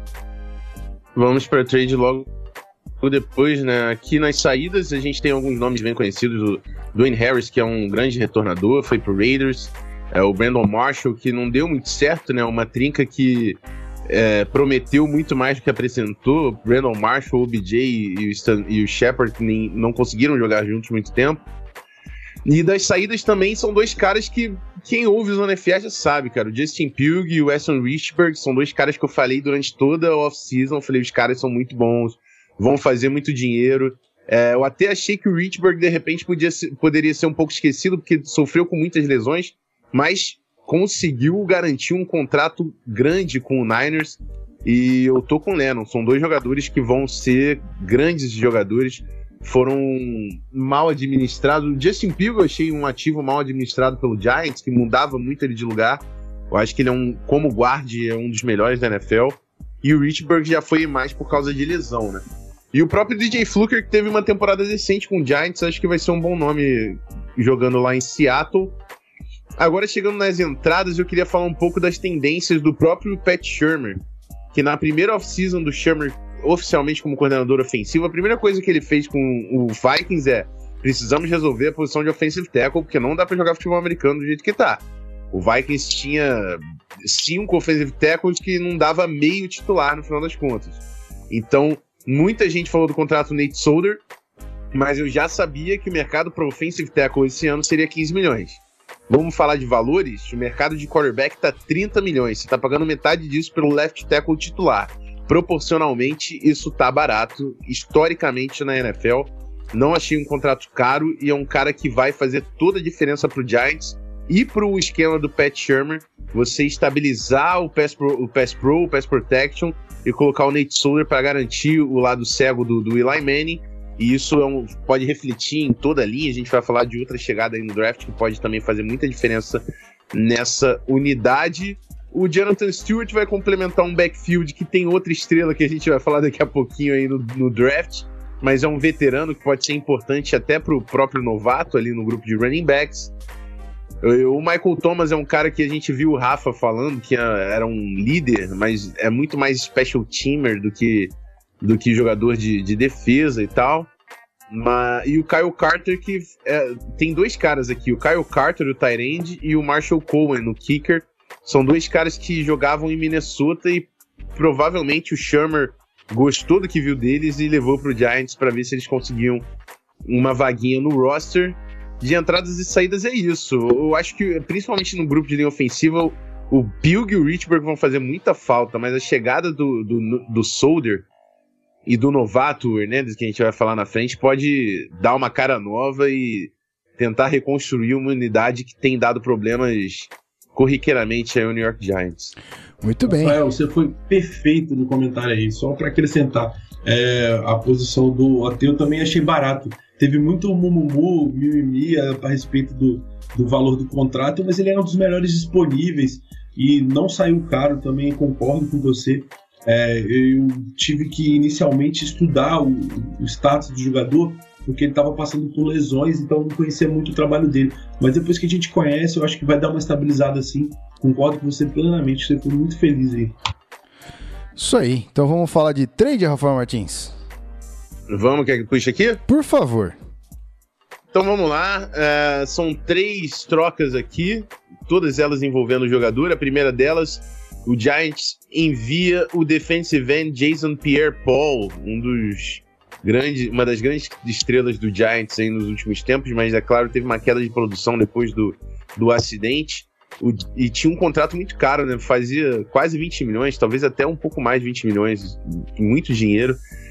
Vamos para trade logo depois, né? Aqui nas saídas a gente tem alguns nomes bem conhecidos. O Dwayne Harris, que é um grande retornador, foi pro Raiders. O Brandon Marshall, que não deu muito certo, né? Uma trinca que prometeu muito mais do que apresentou. Brandon Marshall, o BJ e o Shepard não conseguiram jogar juntos muito tempo. E das saídas também são dois caras que quem ouve o Zona FA já sabe, cara. O Justin Pugh e o Weston Richburg são dois caras que eu falei durante toda a off-season. Eu falei, os caras são muito bons, vão fazer muito dinheiro. Eu até achei que o Richburg, de repente, poderia ser um pouco esquecido, porque sofreu com muitas lesões, mas conseguiu garantir um contrato grande com o Niners. E eu tô com o Lennon. São dois jogadores que vão ser grandes jogadores. Foram mal administrados. O Justin Pugh eu achei um ativo mal administrado pelo Giants, que mudava muito ele de lugar. Eu acho que ele como guarde, é um dos melhores da NFL. E o Richburg já foi mais por causa de lesão, né? E o próprio DJ Fluker, que teve uma temporada decente com o Giants, acho que vai ser um bom nome jogando lá em Seattle. Agora, chegando nas entradas, eu queria falar um pouco das tendências do próprio Pat Shurmur, que na primeira off-season do Shurmur, oficialmente como coordenador ofensivo, a primeira coisa que ele fez com o Vikings precisamos resolver a posição de offensive tackle, porque não dá pra jogar futebol americano do jeito que tá. O Vikings tinha 5 offensive tackles que não dava meio titular no final das contas. Então, muita gente falou do contrato Nate Solder, mas eu já sabia que o mercado para offensive tackle esse ano seria 15 milhões. Vamos falar de valores? O mercado de quarterback tá 30 milhões. Você tá pagando metade disso pelo left tackle titular. Proporcionalmente, isso tá barato. Historicamente na NFL, não achei um contrato caro e é um cara que vai fazer toda a diferença pro Giants e pro esquema do Pat Shurmur. Você estabilizar o pass protection e colocar o Nate Solder para garantir o lado cego do Eli Manning. E isso pode refletir em toda a linha. A gente vai falar de outra chegada aí no draft que pode também fazer muita diferença nessa unidade. O Jonathan Stewart vai complementar um backfield que tem outra estrela que a gente vai falar daqui a pouquinho aí no draft, mas é um veterano que pode ser importante até para o próprio novato ali no grupo de running backs. O Michael Thomas é um cara que a gente viu o Rafa falando que era um líder, mas é muito mais special teamer do que jogador de defesa e tal. E o Kyle Carter, que tem dois caras aqui, o Kyle Carter, o tight end, e o Marshall Cohen, o kicker. São dois caras que jogavam em Minnesota e provavelmente o Shurmur gostou do que viu deles e levou pro Giants para ver se eles conseguiam uma vaguinha no roster. De entradas e saídas é isso. Eu acho que, principalmente no grupo de linha ofensiva, o Pilg e o Richburg vão fazer muita falta, mas a chegada do Solder e do novato, o Hernandez, que a gente vai falar na frente, pode dar uma cara nova e tentar reconstruir uma unidade que tem dado problemas corriqueiramente ao New York Giants. Muito bem. Rafael, você foi perfeito no comentário aí. Só para acrescentar, a posição do Otê eu também achei barato. Teve muito mimimi a respeito do valor do contrato, mas ele era um dos melhores disponíveis e não saiu caro também, concordo com você. Eu tive que inicialmente estudar o status do jogador, porque ele estava passando por lesões, então eu não conhecia muito o trabalho dele. Mas depois que a gente conhece, eu acho que vai dar uma estabilizada assim. Concordo com você plenamente, você foi muito feliz aí. Isso aí. Então vamos falar de trade, Rafael Martins? Vamos, quer que puxe aqui? Por favor. Então vamos lá. São 3 trocas aqui, todas elas envolvendo o jogador. A primeira delas, o Giants envia o defensive end Jason Pierre-Paul, uma das grandes estrelas do Giants aí nos últimos tempos, mas é claro, teve uma queda de produção depois do acidente. E tinha um contrato muito caro, né? Fazia quase 20 milhões, talvez até um pouco mais de 20 milhões, muito dinheiro.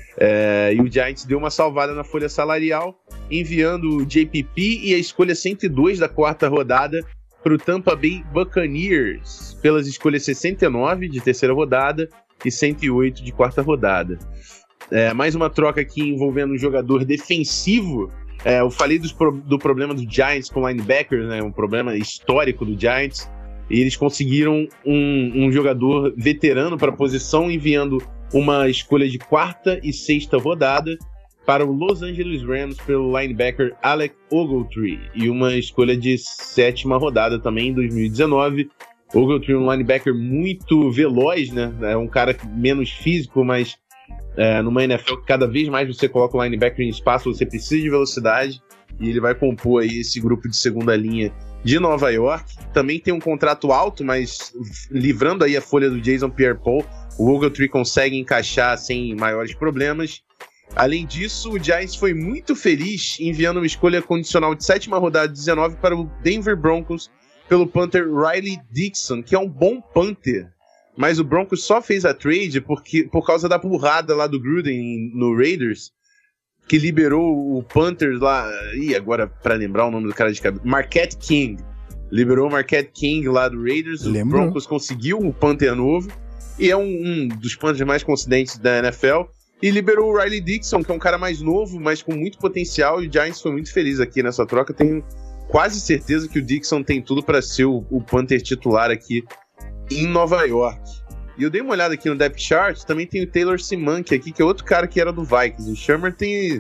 E o Giants deu uma salvada na folha salarial, enviando o JPP e a escolha 102 da 4ª rodada para o Tampa Bay Buccaneers, pelas escolhas 69 de 3ª rodada e 108 de 4ª rodada. Mais uma troca aqui envolvendo um jogador defensivo. Eu falei do problema do Giants com linebackers, né, um problema histórico do Giants, e eles conseguiram um jogador veterano para a posição, enviando uma escolha de 4ª e 6ª rodada para o Los Angeles Rams pelo linebacker Alec Ogletree, e uma escolha de 7ª rodada também em 2019. Ogletree é um linebacker muito veloz, né, é um cara menos físico, mas numa NFL que cada vez mais você coloca o linebacker em espaço, você precisa de velocidade, e ele vai compor aí esse grupo de segunda linha de Nova York. Também tem um contrato alto, mas livrando aí a folha do Jason Pierre-Paul, o Ogletree consegue encaixar sem maiores problemas. Além disso, o Giants foi muito feliz enviando uma escolha condicional de 7ª rodada 19 para o Denver Broncos pelo punter Riley Dixon, que é um bom punter. Mas o Broncos só fez a trade por causa da burrada lá do Gruden no Raiders, que liberou o punter lá, agora para lembrar o nome do cara de cabeça, Marquette King. Liberou o Marquette King lá do Raiders. O Broncos conseguiu um punter novo, e é um dos punters mais consistentes da NFL, e liberou o Riley Dixon, que é um cara mais novo, mas com muito potencial, e o Giants foi muito feliz aqui nessa troca. Tenho quase certeza que o Dixon tem tudo para ser o punter titular aqui em Nova York. E eu dei uma olhada aqui no depth chart, também tem o Taylor Simank aqui, que é outro cara que era do Vikings. O Shermer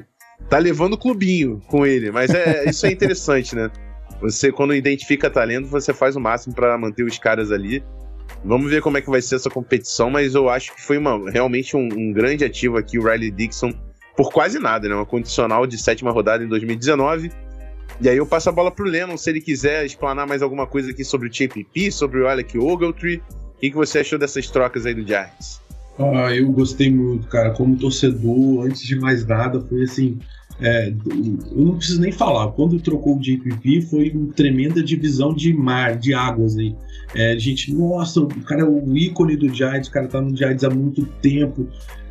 tá levando o clubinho com ele, mas isso é interessante, né? Você, quando identifica talento, você faz o máximo para manter os caras ali. Vamos ver como é que vai ser essa competição, mas eu acho que foi realmente um grande ativo aqui, o Riley Dixon, por quase nada, né? Uma condicional de 7ª rodada em 2019. E aí eu passo a bola pro Lennon, se ele quiser explanar mais alguma coisa aqui sobre o JPP, sobre o Alec Ogletree. O que você achou dessas trocas aí do Giants? Eu gostei muito, cara. Como torcedor, antes de mais nada, foi assim... eu não preciso nem falar. Quando trocou o JPP, foi uma tremenda divisão de águas aí. Gente, nossa, o cara é o ícone do Giants, o cara tá no Giants há muito tempo.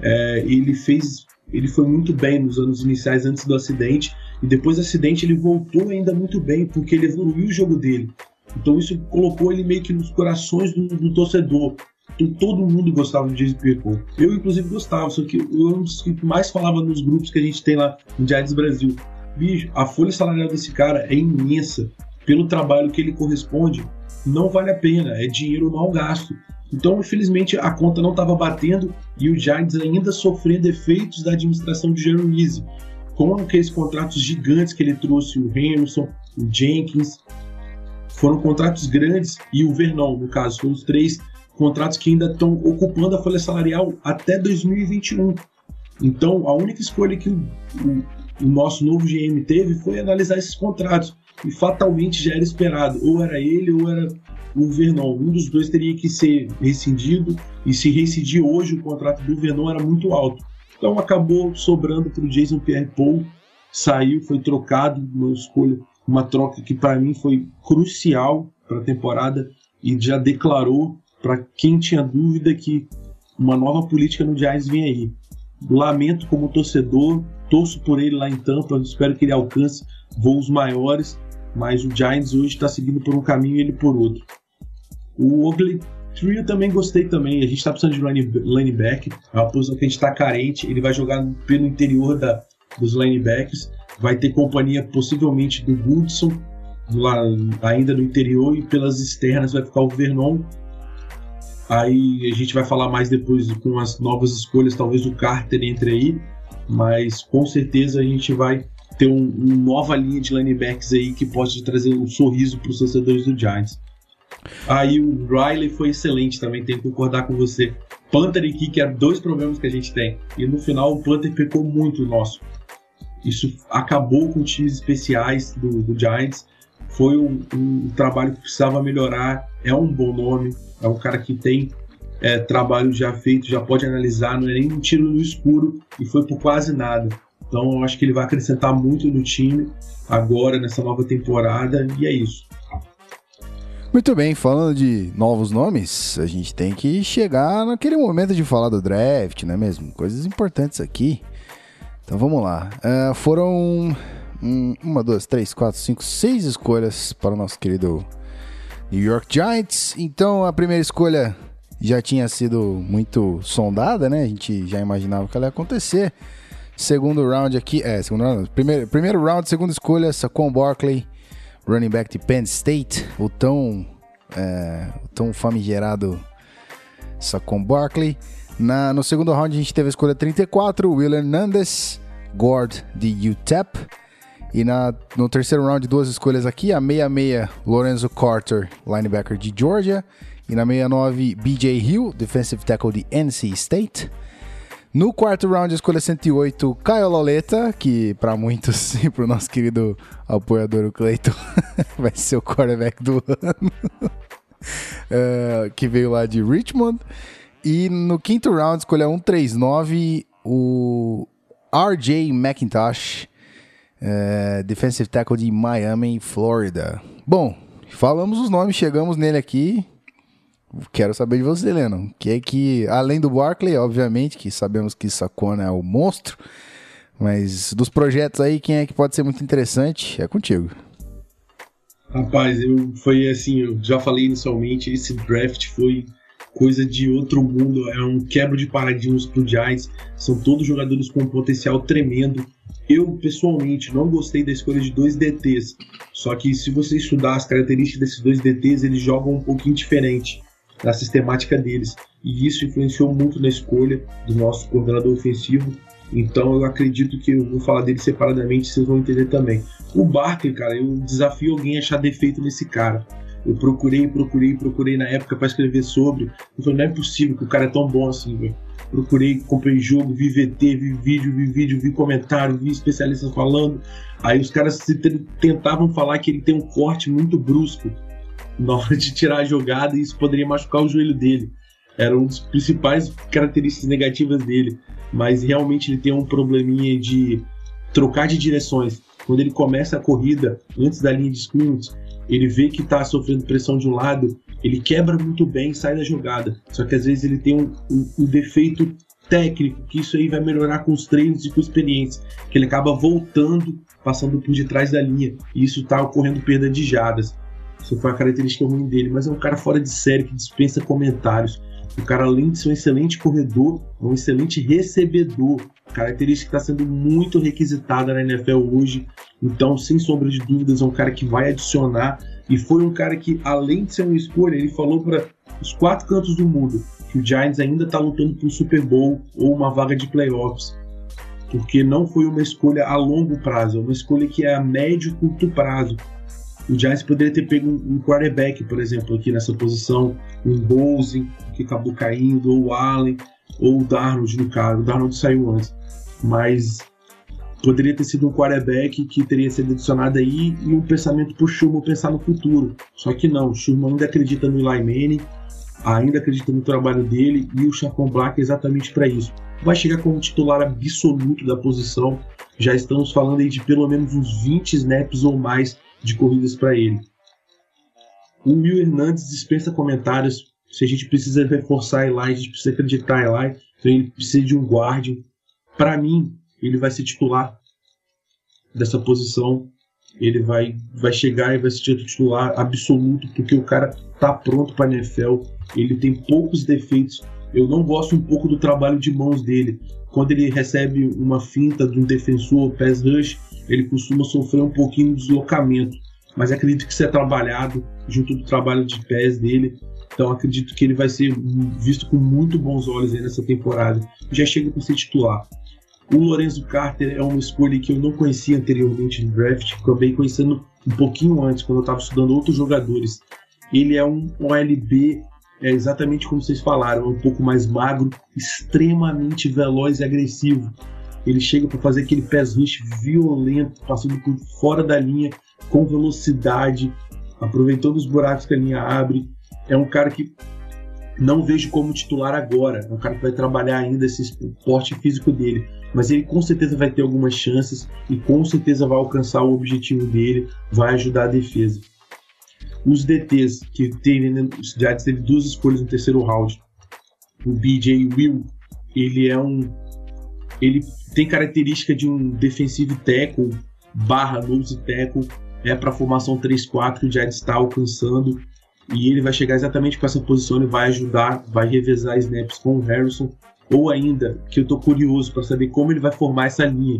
Ele foi muito bem nos anos iniciais, antes do acidente. E depois do acidente ele voltou ainda muito bem, porque ele evoluiu o jogo dele. Então isso colocou ele meio que nos corações do torcedor. Então, todo mundo gostava do Jason Pierre-Paul. Eu, inclusive, gostava, só que eu era um dos que mais falava nos grupos que a gente tem lá no Giants Brasil. Bicho, a folha salarial desse cara é imensa. Pelo trabalho que ele corresponde, não vale a pena. É dinheiro mal gasto. Então, infelizmente, a conta não estava batendo e o Giants ainda sofrendo efeitos da administração de Jerry Reese. Com aqueles contratos gigantes que ele trouxe, o Henderson, o Jenkins, foram contratos grandes, e o Vernon, no caso, foram os 3 contratos que ainda estão ocupando a folha salarial até 2021. Então, a única escolha que o nosso novo GM teve foi analisar esses contratos. E fatalmente já era esperado. Ou era ele ou era o Vernon. Um dos dois teria que ser rescindido. E se rescindir hoje, o contrato do Vernon era muito alto. Então acabou sobrando para o Jason Pierre-Paul. Saiu, foi trocado. Uma escolha, uma troca que para mim foi crucial para a temporada. E já declarou para quem tinha dúvida que uma nova política no Giants vem aí. Lamento como torcedor, torço por ele lá em Tampa, espero que ele alcance voos maiores, mas o Giants hoje está seguindo por um caminho e ele por outro. O Ogley Trio também gostei também, a gente está precisando de linebacker, é uma posição que a gente está carente, ele vai jogar pelo interior dos linebackers, vai ter companhia possivelmente do Goodson, lá ainda no interior, e pelas externas vai ficar o Vernon. Aí a gente vai falar mais depois com as novas escolhas, talvez o Carter entre aí, mas com certeza a gente vai ter uma nova linha de linebackers aí que pode trazer um sorriso para os torcedores do Giants. Aí o Riley foi excelente também, tenho que concordar com você. Panther e Kicker, 2 problemas que a gente tem, e no final o Panther pecou muito nosso. Isso acabou com times especiais do Giants, foi um trabalho que precisava melhorar, é um bom nome, é um cara que tem trabalho já feito, já pode analisar, não é nem um tiro no escuro e foi por quase nada. Então eu acho que ele vai acrescentar muito no time agora, nessa nova temporada, e é isso. Muito bem, falando de novos nomes, a gente tem que chegar naquele momento de falar do draft, não é mesmo? Coisas importantes aqui. Então vamos lá. Foram 1, 2, 3, 4, 5, 6 escolhas para o nosso querido New York Giants. Então a primeira escolha já tinha sido muito sondada, né? A gente já imaginava que ela ia acontecer. Segundo round aqui, primeiro round, segunda escolha, Saquon Barkley, running back de Penn State, o tão famigerado Saquon Barkley. No segundo round a gente teve a escolha 34, Will Hernandez, guard de UTEP. E no terceiro round, 2 escolhas aqui, a 66, Lorenzo Carter, linebacker de Georgia. E na 69, B.J. Hill, defensive tackle de NC State. No quarto round, a escolha 108, Kyle Lauletta, que para muitos e para o nosso querido apoiador, o Clayton, vai ser o quarterback do ano, que veio lá de Richmond. E no quinto round, escolha 139, o R.J. McIntosh, defensive tackle de Miami, Florida. Bom, falamos os nomes, chegamos nele aqui. Quero saber de você, Lennon. Que além do Barkley, obviamente, que sabemos que Saquon é o monstro, mas dos projetos aí, quem é que pode ser muito interessante? É contigo. Rapaz, foi assim, eu já falei inicialmente, esse draft foi coisa de outro mundo, é um quebra de paradigmas pro Giants, são todos jogadores com um potencial tremendo. Eu, pessoalmente, não gostei da escolha de 2 DTs, só que se você estudar as características desses 2 DTs, eles jogam um pouquinho diferente na sistemática deles, e isso influenciou muito na escolha do nosso coordenador ofensivo. Então eu acredito que eu vou falar dele separadamente, vocês vão entender também. O Barkley, cara, eu desafio alguém a achar defeito nesse cara. Eu procurei na época para escrever sobre. Eu falei, não é possível que o cara é tão bom assim, velho. Procurei, comprei jogo, vi VT, vi vídeo, vi comentário, vi especialistas falando. Aí os caras tentavam falar que ele tem um corte muito brusco na hora de tirar a jogada e isso poderia machucar o joelho dele. Era uma das principais características negativas dele. Mas realmente ele tem um probleminha de trocar de direções. Quando ele começa a corrida, antes da linha de scrimmage, ele vê que está sofrendo pressão de um lado, ele quebra muito bem e sai da jogada. Só que às vezes ele tem um defeito técnico, que isso aí vai melhorar com os treinos e com a experiência, que ele acaba voltando, passando por detrás da linha, e isso está ocorrendo perda de jardas. Isso foi a característica ruim dele, mas é um cara fora de série que dispensa comentários. O cara, além de ser um excelente corredor, é um excelente recebedor, característica que está sendo muito requisitada na NFL hoje. Então, sem sombra de dúvidas, é um cara que vai adicionar, e foi um cara que, além de ser uma escolha, ele falou para os 4 cantos do mundo que o Giants ainda está lutando por um Super Bowl ou uma vaga de playoffs, porque não foi uma escolha a longo prazo, é uma escolha que é a médio e curto prazo. O Giants poderia ter pego um quarterback, por exemplo, aqui nessa posição, um Bolsen, que acabou caindo, ou o Allen, ou o Darnold no caso. O Darnold saiu antes. Mas poderia ter sido um quarterback que teria sido adicionado aí e um pensamento pro Shurmur pensar no futuro. Só que não, o Shurmur ainda acredita no Eli Manning, ainda acredita no trabalho dele, e o Chacon Black é exatamente para isso. Vai chegar como titular absoluto da posição, já estamos falando aí de pelo menos uns 20 snaps ou mais de corridas para ele. O Will Hernandez dispensa comentários. Se a gente precisa reforçar Eli, a gente precisa acreditar em Eli, então ele precisa de um guardian. Para mim, ele vai ser titular dessa posição. Ele vai chegar e vai ser titular absoluto, porque o cara tá pronto para a NFL. Ele tem poucos defeitos. Eu não gosto um pouco do trabalho de mãos dele. Quando ele recebe uma finta de um defensor, pass rush, ele costuma sofrer um pouquinho de deslocamento. Mas acredito que isso é trabalhado junto do trabalho de pés dele. Então acredito que ele vai ser visto com muito bons olhos aí nessa temporada. Já chega para ser titular. O Lorenzo Carter é uma escolha que eu não conhecia anteriormente no draft. Acabei conhecendo um pouquinho antes, quando eu estava estudando outros jogadores. Ele é um OLB, exatamente como vocês falaram, um pouco mais magro, extremamente veloz e agressivo. Ele chega para fazer aquele pass rush violento, passando por fora da linha, com velocidade, aproveitando os buracos que a linha abre. É um cara que não vejo como titular agora, é um cara que vai trabalhar ainda esse porte físico dele, mas ele com certeza vai ter algumas chances e com certeza vai alcançar o objetivo dele, vai ajudar a defesa. Os DTs, que os Giants teve 2 escolhas no terceiro round, o BJ Will, ele tem característica de um defensive tackle / nose tackle, para a formação 3-4 que o Giants está alcançando, e ele vai chegar exatamente com essa posição e vai ajudar, vai revezar snaps com o Harrison, ou ainda, que eu tô curioso para saber como ele vai formar essa linha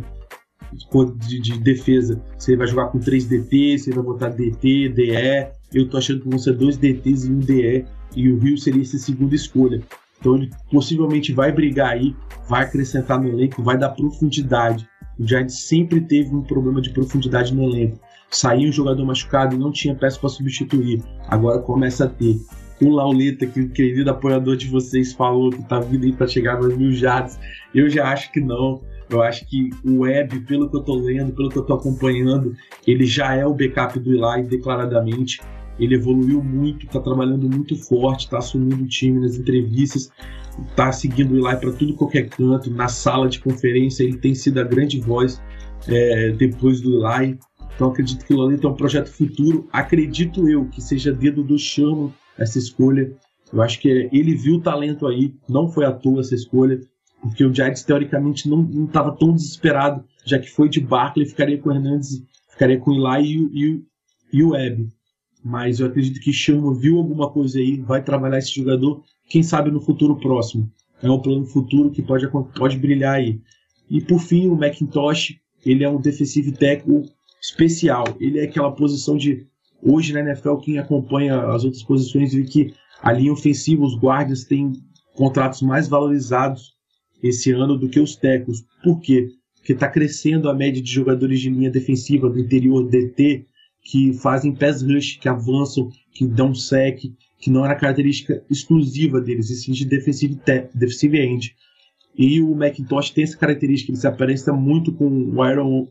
de defesa, se ele vai jogar com 3 DT, se ele vai botar DT, DE. Eu tô achando que vão ser 2 DTs e um DE, e o Hill seria essa segunda escolha. Então ele possivelmente vai brigar aí, vai acrescentar no elenco, vai dar profundidade. O Giants sempre teve um problema de profundidade no elenco. Saía um jogador machucado e não tinha peça para substituir. Agora começa a ter. O Lauleta, que o querido apoiador de vocês falou que tá vindo aí para chegar nos 1000 jardas, eu já acho que não. Eu acho que o Webb, pelo que eu tô lendo, pelo que eu tô acompanhando, ele já é o backup do Eli declaradamente. Ele evoluiu muito, tá trabalhando muito forte, tá assumindo o time nas entrevistas, tá seguindo o Eli para tudo qualquer canto, na sala de conferência ele tem sido a grande voz depois do Eli. Então acredito que o Lauleta é um projeto futuro. Acredito eu que seja dedo do Shurmur essa escolha. Eu acho que ele viu o talento aí, não foi à toa essa escolha, porque o Giants teoricamente não estava tão desesperado, já que foi de Barkley, ficaria com o Hernandez, ficaria com o Eli e o Webb. Mas eu acredito que Shurmur viu alguma coisa aí, vai trabalhar esse jogador, quem sabe no futuro próximo. É um plano futuro que pode brilhar aí. E por fim, o McIntosh, ele é um defensive tackle especial. Ele é aquela posição de... Hoje na NFL, quem acompanha as outras posições vê que a linha ofensiva, os guardas têm contratos mais valorizados esse ano do que os tackles. Por quê? Porque está crescendo a média de jogadores de linha defensiva do interior DT, que fazem pass rush, que avançam, que dão sec, que não era característica exclusiva deles, e sim de defensive end. E o McIntosh tem essa característica, ele se aparece muito com o Aaron.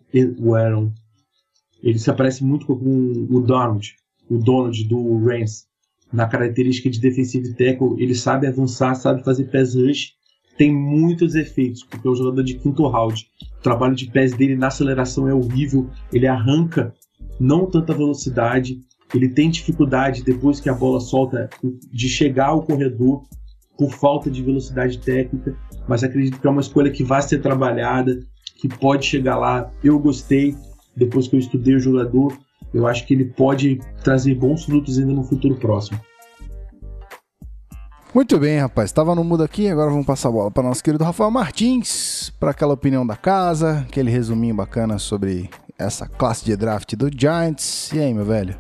Ele se aparece muito com o Donald do Rams. Na característica de defensive tackle, ele sabe avançar, sabe fazer pass rush, tem muitos efeitos, porque é um jogador de 5º round. O trabalho de pés dele na aceleração é horrível, ele arranca não tanta velocidade, ele tem dificuldade depois que a bola solta de chegar ao corredor por falta de velocidade técnica, mas acredito que é uma escolha que vai ser trabalhada, que pode chegar lá. Eu gostei, depois que eu estudei o jogador, eu acho que ele pode trazer bons frutos ainda no futuro próximo. Muito bem, rapaz. Estava no mudo aqui, agora vamos passar a bola para nosso querido Rafael Martins, para aquela opinião da casa, aquele resuminho bacana sobre essa classe de draft do Giants. E aí, meu velho?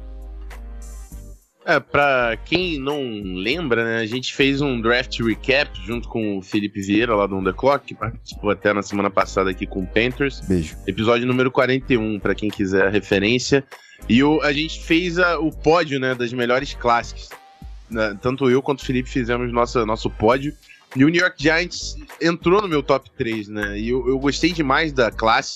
Pra quem não lembra, né, a gente fez um draft recap junto com o Felipe Vieira, lá do On The Clock, que participou até na semana passada aqui com o Panthers. Beijo. Episódio número 41, pra quem quiser a referência. E a gente fez o pódio, né, das melhores classes. Tanto eu quanto o Felipe fizemos nosso pódio. E o New York Giants entrou no meu top 3, né? E eu gostei demais da classe.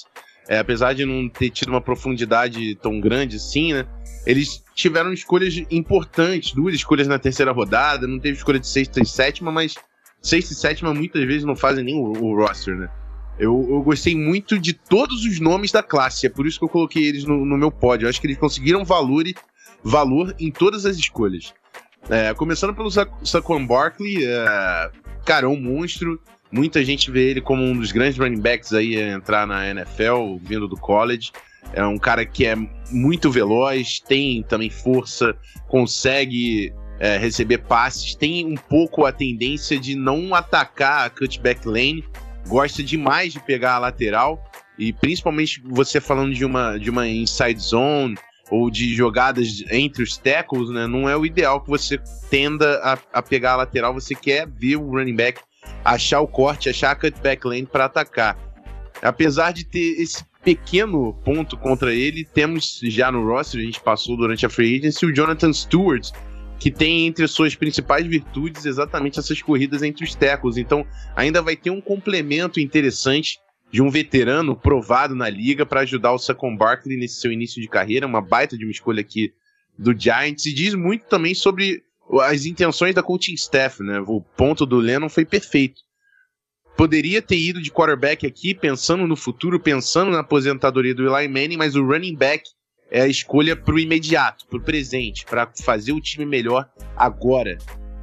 apesar de não ter tido uma profundidade tão grande assim, né? Eles tiveram escolhas importantes, 2 escolhas na terceira rodada, não teve escolha de 6ª e 7ª, mas 6ª e 7ª muitas vezes não fazem nem o roster, né? Eu gostei muito de todos os nomes da classe, é por isso que eu coloquei eles no meu pódio. Eu acho que eles conseguiram valor em todas as escolhas. Começando pelo Saquon Barkley, cara, é um monstro. Muita gente vê ele como um dos grandes running backs aí a entrar na NFL, vindo do college. É um cara que é muito veloz, tem também força, consegue receber passes, tem um pouco a tendência de não atacar a cutback lane, gosta demais de pegar a lateral, e principalmente você falando de uma inside zone ou de jogadas entre os tackles, né, não é o ideal que você tenda a pegar a lateral, você quer ver o running back achar o corte, achar a cutback lane para atacar. Apesar de ter esse pequeno ponto contra ele, temos já no roster, a gente passou durante a free agency, o Jonathan Stewart, que tem entre suas principais virtudes exatamente essas corridas entre os tackles. Então ainda vai ter um complemento interessante de um veterano provado na liga para ajudar o Saquon Barkley nesse seu início de carreira, uma baita de uma escolha aqui do Giants, e diz muito também sobre as intenções da coaching staff, né? O ponto do Lennon foi perfeito. Poderia ter ido de quarterback aqui, pensando no futuro, pensando na aposentadoria do Eli Manning, mas o running back é a escolha para o imediato, para o presente, para fazer o time melhor agora.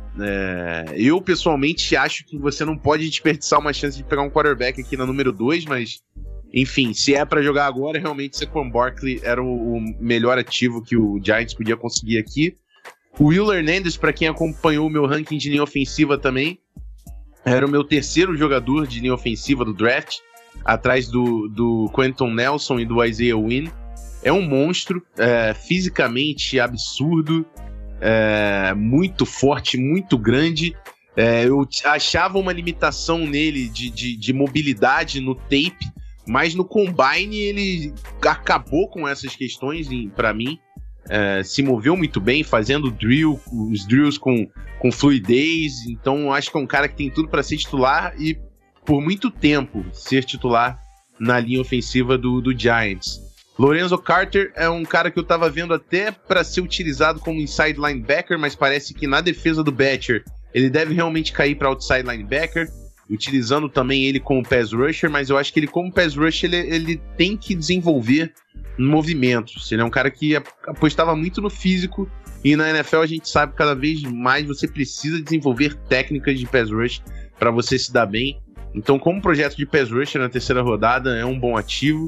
Eu, pessoalmente, acho que você não pode desperdiçar uma chance de pegar um quarterback aqui na número 2, mas, enfim, se é para jogar agora, realmente Saquon Barkley era o melhor ativo que o Giants podia conseguir aqui. O Will Hernandez, para quem acompanhou o meu ranking de linha ofensiva também, era o meu terceiro jogador de linha ofensiva do draft, atrás do Quentin Nelson e do Isaiah Wynn. É um monstro, fisicamente absurdo, muito forte, muito grande. Eu achava uma limitação nele de mobilidade no tape, mas no combine ele acabou com essas questões para mim. Se moveu muito bem, fazendo os drills com fluidez. Então acho que é um cara que tem tudo para ser titular e por muito tempo ser titular na linha ofensiva do Giants. Lorenzo Carter é um cara que eu tava vendo até para ser utilizado como inside linebacker, mas parece que na defesa do Bettcher ele deve realmente cair para outside linebacker, utilizando também ele como pass rusher, mas eu acho que ele como pass rusher ele tem que desenvolver movimentos. Ele é um cara que apostava muito no físico, e na NFL a gente sabe que cada vez mais você precisa desenvolver técnicas de pass rush para você se dar bem. Então, como projeto de pass rusher na terceira rodada, é um bom ativo.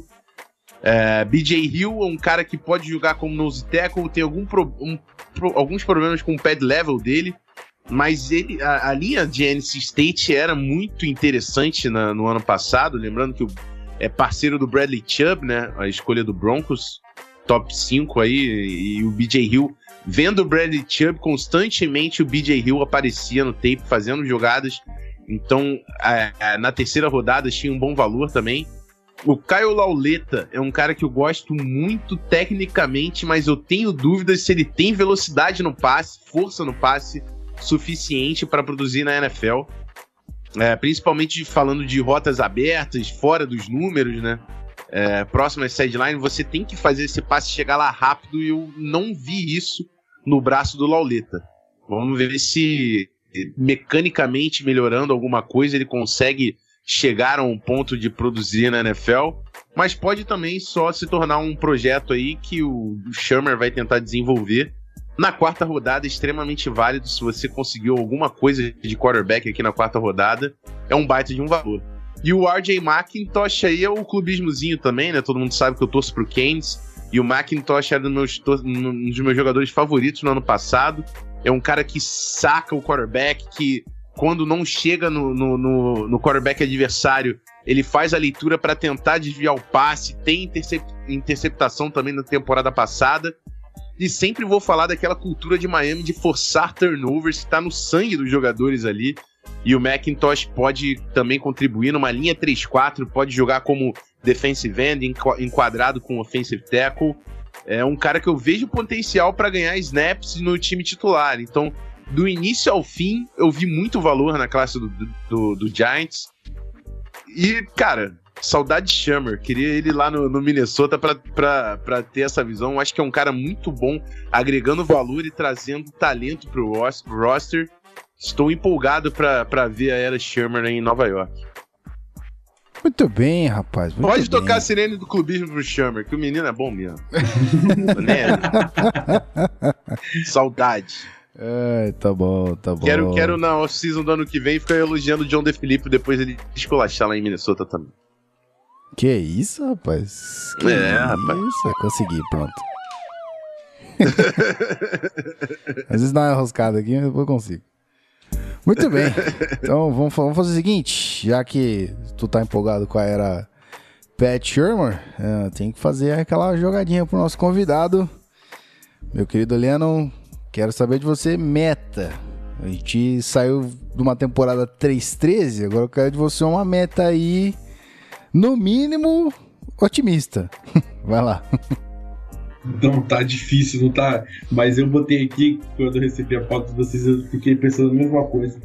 BJ Hill é um cara que pode jogar como nose tackle, tem alguns problemas com o pad level dele, mas a linha de NC State era muito interessante no ano passado, lembrando que é parceiro do Bradley Chubb, né, a escolha do Broncos, top 5 aí, e o BJ Hill, vendo o Bradley Chubb, constantemente o BJ Hill aparecia no tape fazendo jogadas, então na terceira rodada tinha um bom valor também. O Kyle Lauletta é um cara que eu gosto muito tecnicamente, mas eu tenho dúvidas se ele tem velocidade no passe, força no passe suficiente para produzir na NFL. Principalmente falando de rotas abertas, fora dos números, né? Próximo à sideline, você tem que fazer esse passe chegar lá rápido, e eu não vi isso no braço do Lauletta. Vamos ver se mecanicamente melhorando alguma coisa ele consegue chegar a um ponto de produzir na NFL, mas pode também só se tornar um projeto aí que o Shermer vai tentar desenvolver. Na quarta rodada, extremamente válido. Se você conseguiu alguma coisa de quarterback aqui na quarta rodada, é um baita de um valor. E o RJ McIntosh aí é o clubismozinho também, né? Todo mundo sabe que eu torço pro Canes, e o McIntosh era um dos meus jogadores favoritos no ano passado. É um cara que saca o quarterback, que quando não chega no quarterback adversário, ele faz a leitura para tentar desviar o passe, tem interceptação também na temporada passada. E sempre vou falar daquela cultura de Miami de forçar turnovers, que está no sangue dos jogadores ali. E o McIntosh pode também contribuir numa linha 3-4, pode jogar como defensive end, enquadrado com offensive tackle. É um cara que eu vejo potencial para ganhar snaps no time titular. Então, do início ao fim, eu vi muito valor na classe do Giants. E, cara, Saudade de Shermer. Queria ele lá no Minnesota pra ter essa visão. Acho que é um cara muito bom, agregando valor e trazendo talento pro roster. Estou empolgado pra ver a era Shermer em Nova York. Muito bem, rapaz. Pode tocar a sirene do clubismo pro Shermer, que o menino é bom mesmo. Saudade. Tá bom. Quero na off-season do ano que vem ficar elogiando o John DeFilippo depois ele esculachar lá em Minnesota também. Que isso, rapaz? Rapaz. Isso, consegui, pronto. Às vezes dá uma enroscada aqui, mas depois eu consigo. Muito bem. Então vamos fazer o seguinte, já que tu tá empolgado com a era Pat Shurmur, tem que fazer aquela jogadinha pro nosso convidado. Meu querido Lennon, quero saber de você, meta. A gente saiu de uma temporada 3-13, agora eu quero de você uma meta aí, no mínimo, otimista. Vai lá. Não, tá difícil, não tá? Mas eu botei aqui, quando eu recebi a foto de vocês, eu fiquei pensando a mesma coisa.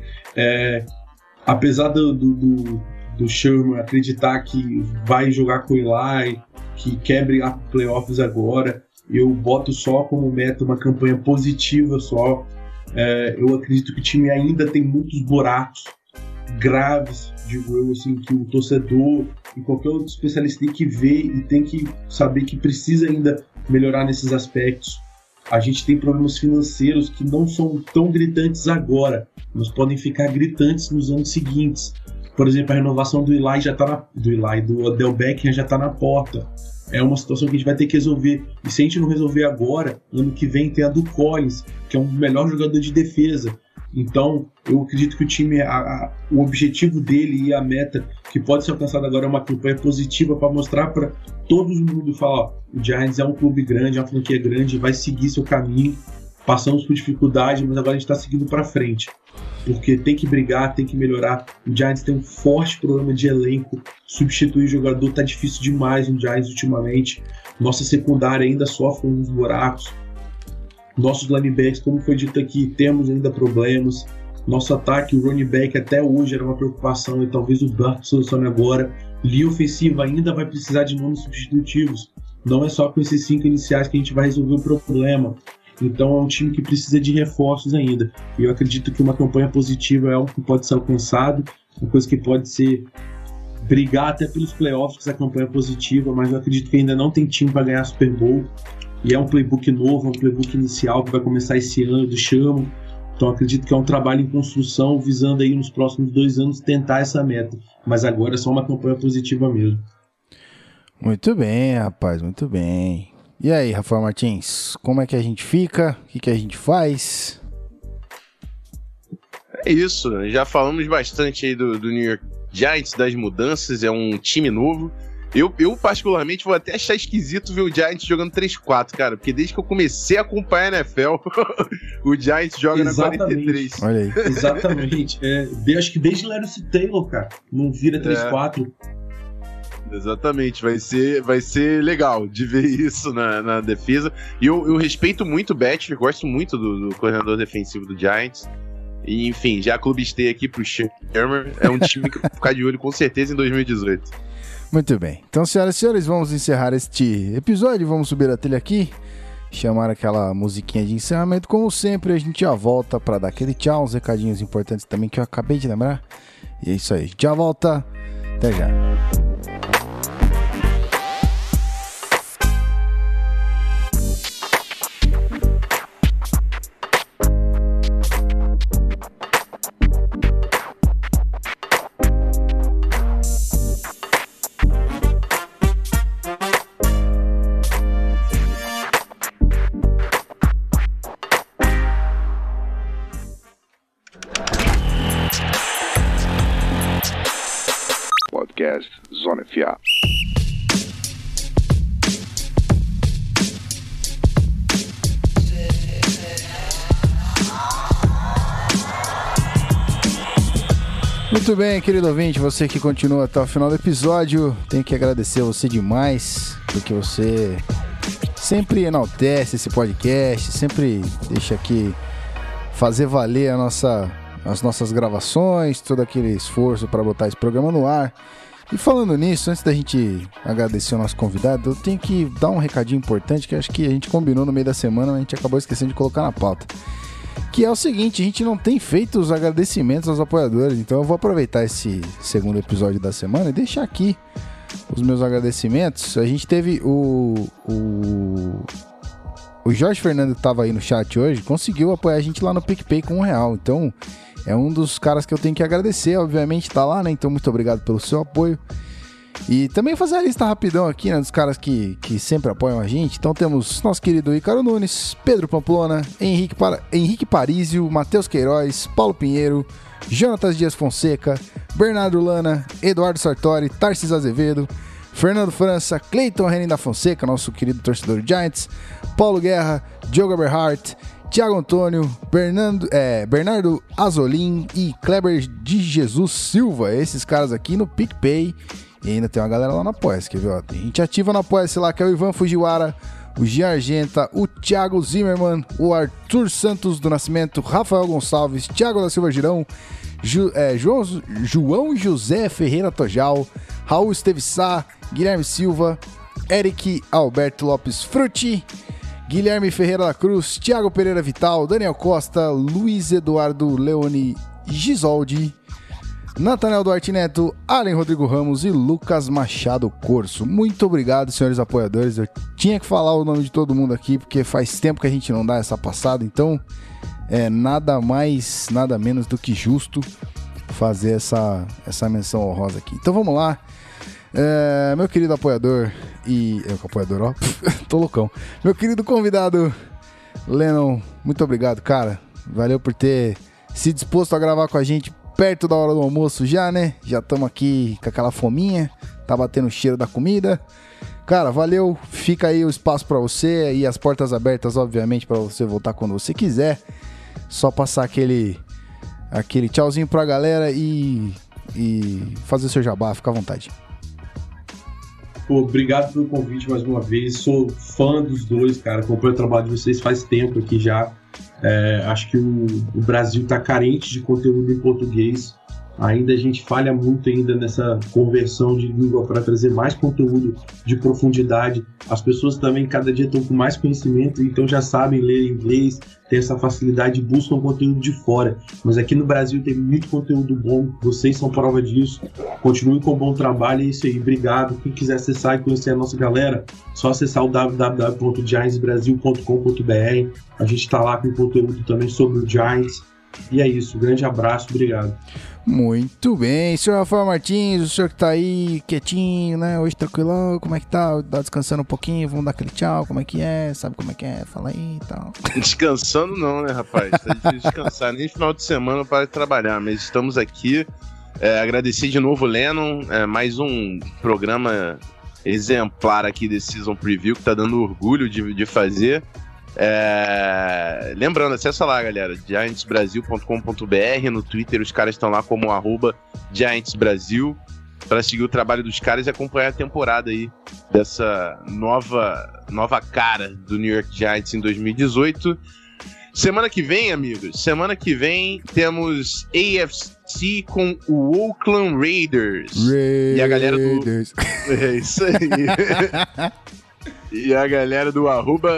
Apesar do Shurmur acreditar que vai jogar com o Eli, que quer brigar por playoffs agora, eu boto só como meta uma campanha positiva só. Eu acredito que o time ainda tem muitos buracos graves, digo eu, assim, que o torcedor e qualquer outro especialista tem que ver e tem que saber que precisa ainda melhorar nesses aspectos. A gente tem problemas financeiros que não são tão gritantes agora, mas podem ficar gritantes nos anos seguintes. Por exemplo, a renovação do Eli já tá do Odell Beckham já tá na porta. É uma situação que a gente vai ter que resolver. E se a gente não resolver agora, ano que vem tem a do Collins, que é um melhor jogador de defesa. Então, eu acredito que o time, o objetivo dele e a meta que pode ser alcançada agora é uma campanha positiva para mostrar para todo mundo, falar, o Giants é um clube grande, é uma franquia grande, vai seguir seu caminho, passamos por dificuldade, mas agora a gente está seguindo para frente, porque tem que brigar, tem que melhorar. O Giants tem um forte problema de elenco, substituir o jogador tá difícil demais no Giants ultimamente, nossa secundária ainda sofre uns buracos. Nossos linebackers, como foi dito aqui, temos ainda problemas. Nosso ataque, o running back até hoje era uma preocupação e talvez o Burke solucione agora. Linha ofensiva ainda vai precisar de nomes substitutivos. Não é só com esses 5 iniciais que a gente vai resolver o problema. Então é um time que precisa de reforços ainda. E eu acredito que uma campanha positiva é algo que pode ser alcançado, uma coisa que pode ser brigar até pelos playoffs, essa campanha positiva, mas eu acredito que ainda não tem time para ganhar Super Bowl. E é um playbook novo, um playbook inicial que vai começar esse ano do Shurmur. Então acredito que é um trabalho em construção, visando aí nos próximos 2 anos tentar essa meta. Mas agora é só uma campanha positiva mesmo. Muito bem, rapaz, muito bem. E aí, Rafael Martins, como é que a gente fica? O que a gente faz? É isso, já falamos bastante aí do New York Giants, das mudanças, é um time novo. Eu particularmente vou até achar esquisito ver o Giants jogando 3-4, cara, porque desde que eu comecei a acompanhar a NFL, o Giants joga Exatamente. Na 43. Olha aí. Exatamente. Acho que desde Larry Taylor, cara, não vira 3-4. Exatamente, vai ser legal de ver isso na defesa. E eu respeito muito o Batcher, gosto muito do coordenador defensivo do Giants. E, enfim, já clubistei aqui pro Shurmur, é um time que eu vou ficar de olho com certeza em 2018. Muito bem. Então, senhoras e senhores, vamos encerrar este episódio. Vamos subir a trilha aqui, chamar aquela musiquinha de encerramento. Como sempre, a gente já volta para dar aquele tchau, uns recadinhos importantes também que eu acabei de lembrar. E é isso aí. A gente já volta. Até já. Podcast Zona FA. Muito bem, querido ouvinte, você que continua até o final do episódio, tenho que agradecer você demais, porque você sempre enaltece esse podcast, sempre deixa aqui fazer valer as nossas gravações, todo aquele esforço para botar esse programa no ar. E falando nisso, antes da gente agradecer o nosso convidado, eu tenho que dar um recadinho importante que eu acho que a gente combinou no meio da semana, mas a gente acabou esquecendo de colocar na pauta. Que é o seguinte, a gente não tem feito os agradecimentos aos apoiadores, então eu vou aproveitar esse segundo episódio da semana e deixar aqui os meus agradecimentos. A gente teve o Jorge Fernando, que estava aí no chat hoje, conseguiu apoiar a gente lá no PicPay com R$1, então é um dos caras que eu tenho que agradecer, obviamente tá lá, né? Então muito obrigado pelo seu apoio. E também fazer a lista rapidão aqui, né, dos caras que sempre apoiam a gente. Então temos nosso querido Ícaro Nunes, Pedro Pamplona, Henrique Parísio, Matheus Queiroz, Paulo Pinheiro, Jonatas Dias Fonseca, Bernardo Lana, Eduardo Sartori, Tarcis Azevedo, Fernando França, Cleiton Renin da Fonseca, nosso querido torcedor Giants, Paulo Guerra, Diogo Eberhardt, Thiago Antônio, Bernardo Azolin e Kleber de Jesus Silva. Esses caras aqui no PicPay. E ainda tem uma galera lá no Apoia-se, quer ver? Ó, tem gente ativa no Apoia-se lá, que é o Ivan Fujiwara, o Gian Argenta, o Thiago Zimmermann, o Arthur Santos do Nascimento, Rafael Gonçalves, Thiago da Silva Girão, João José Ferreira Tojal, Raul Estevissá, Guilherme Silva, Eric Alberto Lopes Frutti, Guilherme Ferreira da Cruz, Thiago Pereira Vital, Daniel Costa, Luiz Eduardo Leone Gisoldi, Nathanael Duarte Neto, Allen Rodrigo Ramos e Lucas Machado Corso. Muito obrigado, senhores apoiadores. Eu tinha que falar o nome de todo mundo aqui, porque faz tempo que a gente não dá essa passada, então é nada mais, nada menos do que justo fazer essa menção honrosa aqui. Então vamos lá. Meu querido apoiador e... apoiador, ó, tô loucão. Meu querido convidado, Lennon, muito obrigado, cara. Valeu por ter se disposto a gravar com a gente perto da hora do almoço já, né? Já estamos aqui com aquela fominha, tá batendo o cheiro da comida. Cara, valeu, fica aí o espaço pra você e as portas abertas, obviamente, pra você voltar quando você quiser. Só passar aquele tchauzinho pra galera e fazer seu jabá, fica à vontade. Pô, obrigado pelo convite mais uma vez, sou fã dos dois, cara, acompanho o trabalho de vocês faz tempo aqui já. Acho que o Brasil está carente de conteúdo em português. Ainda a gente falha muito ainda nessa conversão de língua para trazer mais conteúdo de profundidade. As pessoas também cada dia estão com mais conhecimento, então já sabem ler inglês, tem essa facilidade e buscam conteúdo de fora. Mas aqui no Brasil tem muito conteúdo bom, vocês são prova disso. Continuem com um bom trabalho, é isso aí, obrigado. Quem quiser acessar e conhecer a nossa galera, só acessar o www.giantsbrasil.com.br. A gente está lá com conteúdo também sobre o Giants. E é isso, grande abraço, obrigado. Muito bem, senhor Rafael Martins, o senhor que tá aí quietinho, né, hoje tranquilo, como é que tá? Tá descansando um pouquinho, vamos dar aquele tchau, como é que é, sabe como é que é, fala aí e tal. Descansando não, né, rapaz, tá difícil descansar, nem final de semana para de trabalhar, mas estamos aqui, agradecer de novo o Lennon, mais um programa exemplar aqui desse Season Preview que tá dando orgulho de fazer. Lembrando, acessa lá, galera, giantsbrasil.com.br. No Twitter os caras estão lá como @giantsbrasil para seguir o trabalho dos caras e acompanhar a temporada aí dessa nova cara do New York Giants em 2018. Semana que vem, amigos, temos AFC com o Oakland Raiders. E a galera do... É isso aí. E a galera do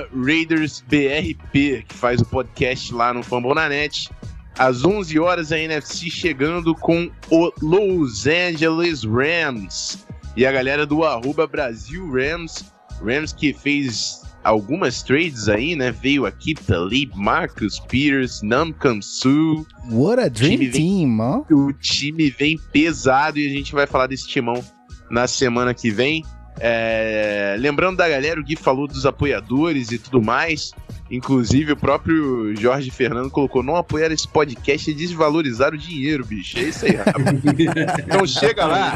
@RaidersBRP, que faz o podcast lá no Fambonanet. Às 11 horas a NFC chegando com o Los Angeles Rams. E a galera do @BrasilRams, Rams que fez algumas trades aí, né? Veio aqui Talib, Marcus Peters, Namkam Suh. What a dream team, ó. O time vem pesado e a gente vai falar desse timão na semana que vem. Lembrando da galera, o Gui falou dos apoiadores e tudo mais. Inclusive o próprio Jorge Fernando colocou: não apoiar esse podcast é desvalorizar o dinheiro, bicho. É isso aí, rapaz. Então chega lá,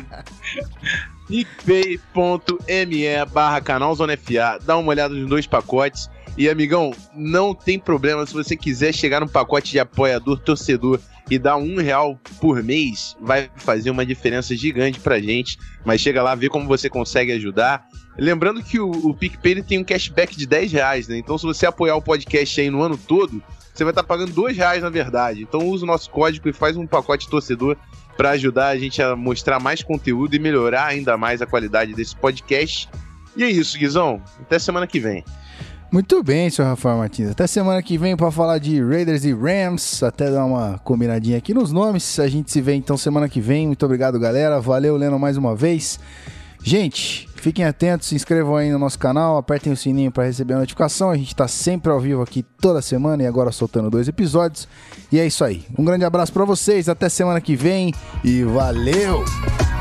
picpay.me/canalzonefa, dá uma olhada nos 2 pacotes. E amigão, não tem problema, se você quiser chegar no pacote de apoiador torcedor e dar R$1 por mês, vai fazer uma diferença gigante pra gente. Mas chega lá, vê como você consegue ajudar. Lembrando que o PicPay ele tem um cashback de R$10, né? Então se você apoiar o podcast aí no ano todo, você vai estar pagando R$2 na verdade. Então usa o nosso código e faz um pacote torcedor para ajudar a gente a mostrar mais conteúdo e melhorar ainda mais a qualidade desse podcast. E é isso, Guizão. Até semana que vem. Muito bem, senhor Rafael Martins. Até semana que vem para falar de Raiders e Rams. Até dar uma combinadinha aqui nos nomes. A gente se vê então semana que vem. Muito obrigado, galera. Valeu, Leno, mais uma vez. Gente, fiquem atentos, se inscrevam aí no nosso canal, apertem o sininho para receber a notificação. A gente está sempre ao vivo aqui toda semana e agora soltando 2 episódios. E é isso aí. Um grande abraço para vocês. Até semana que vem e valeu!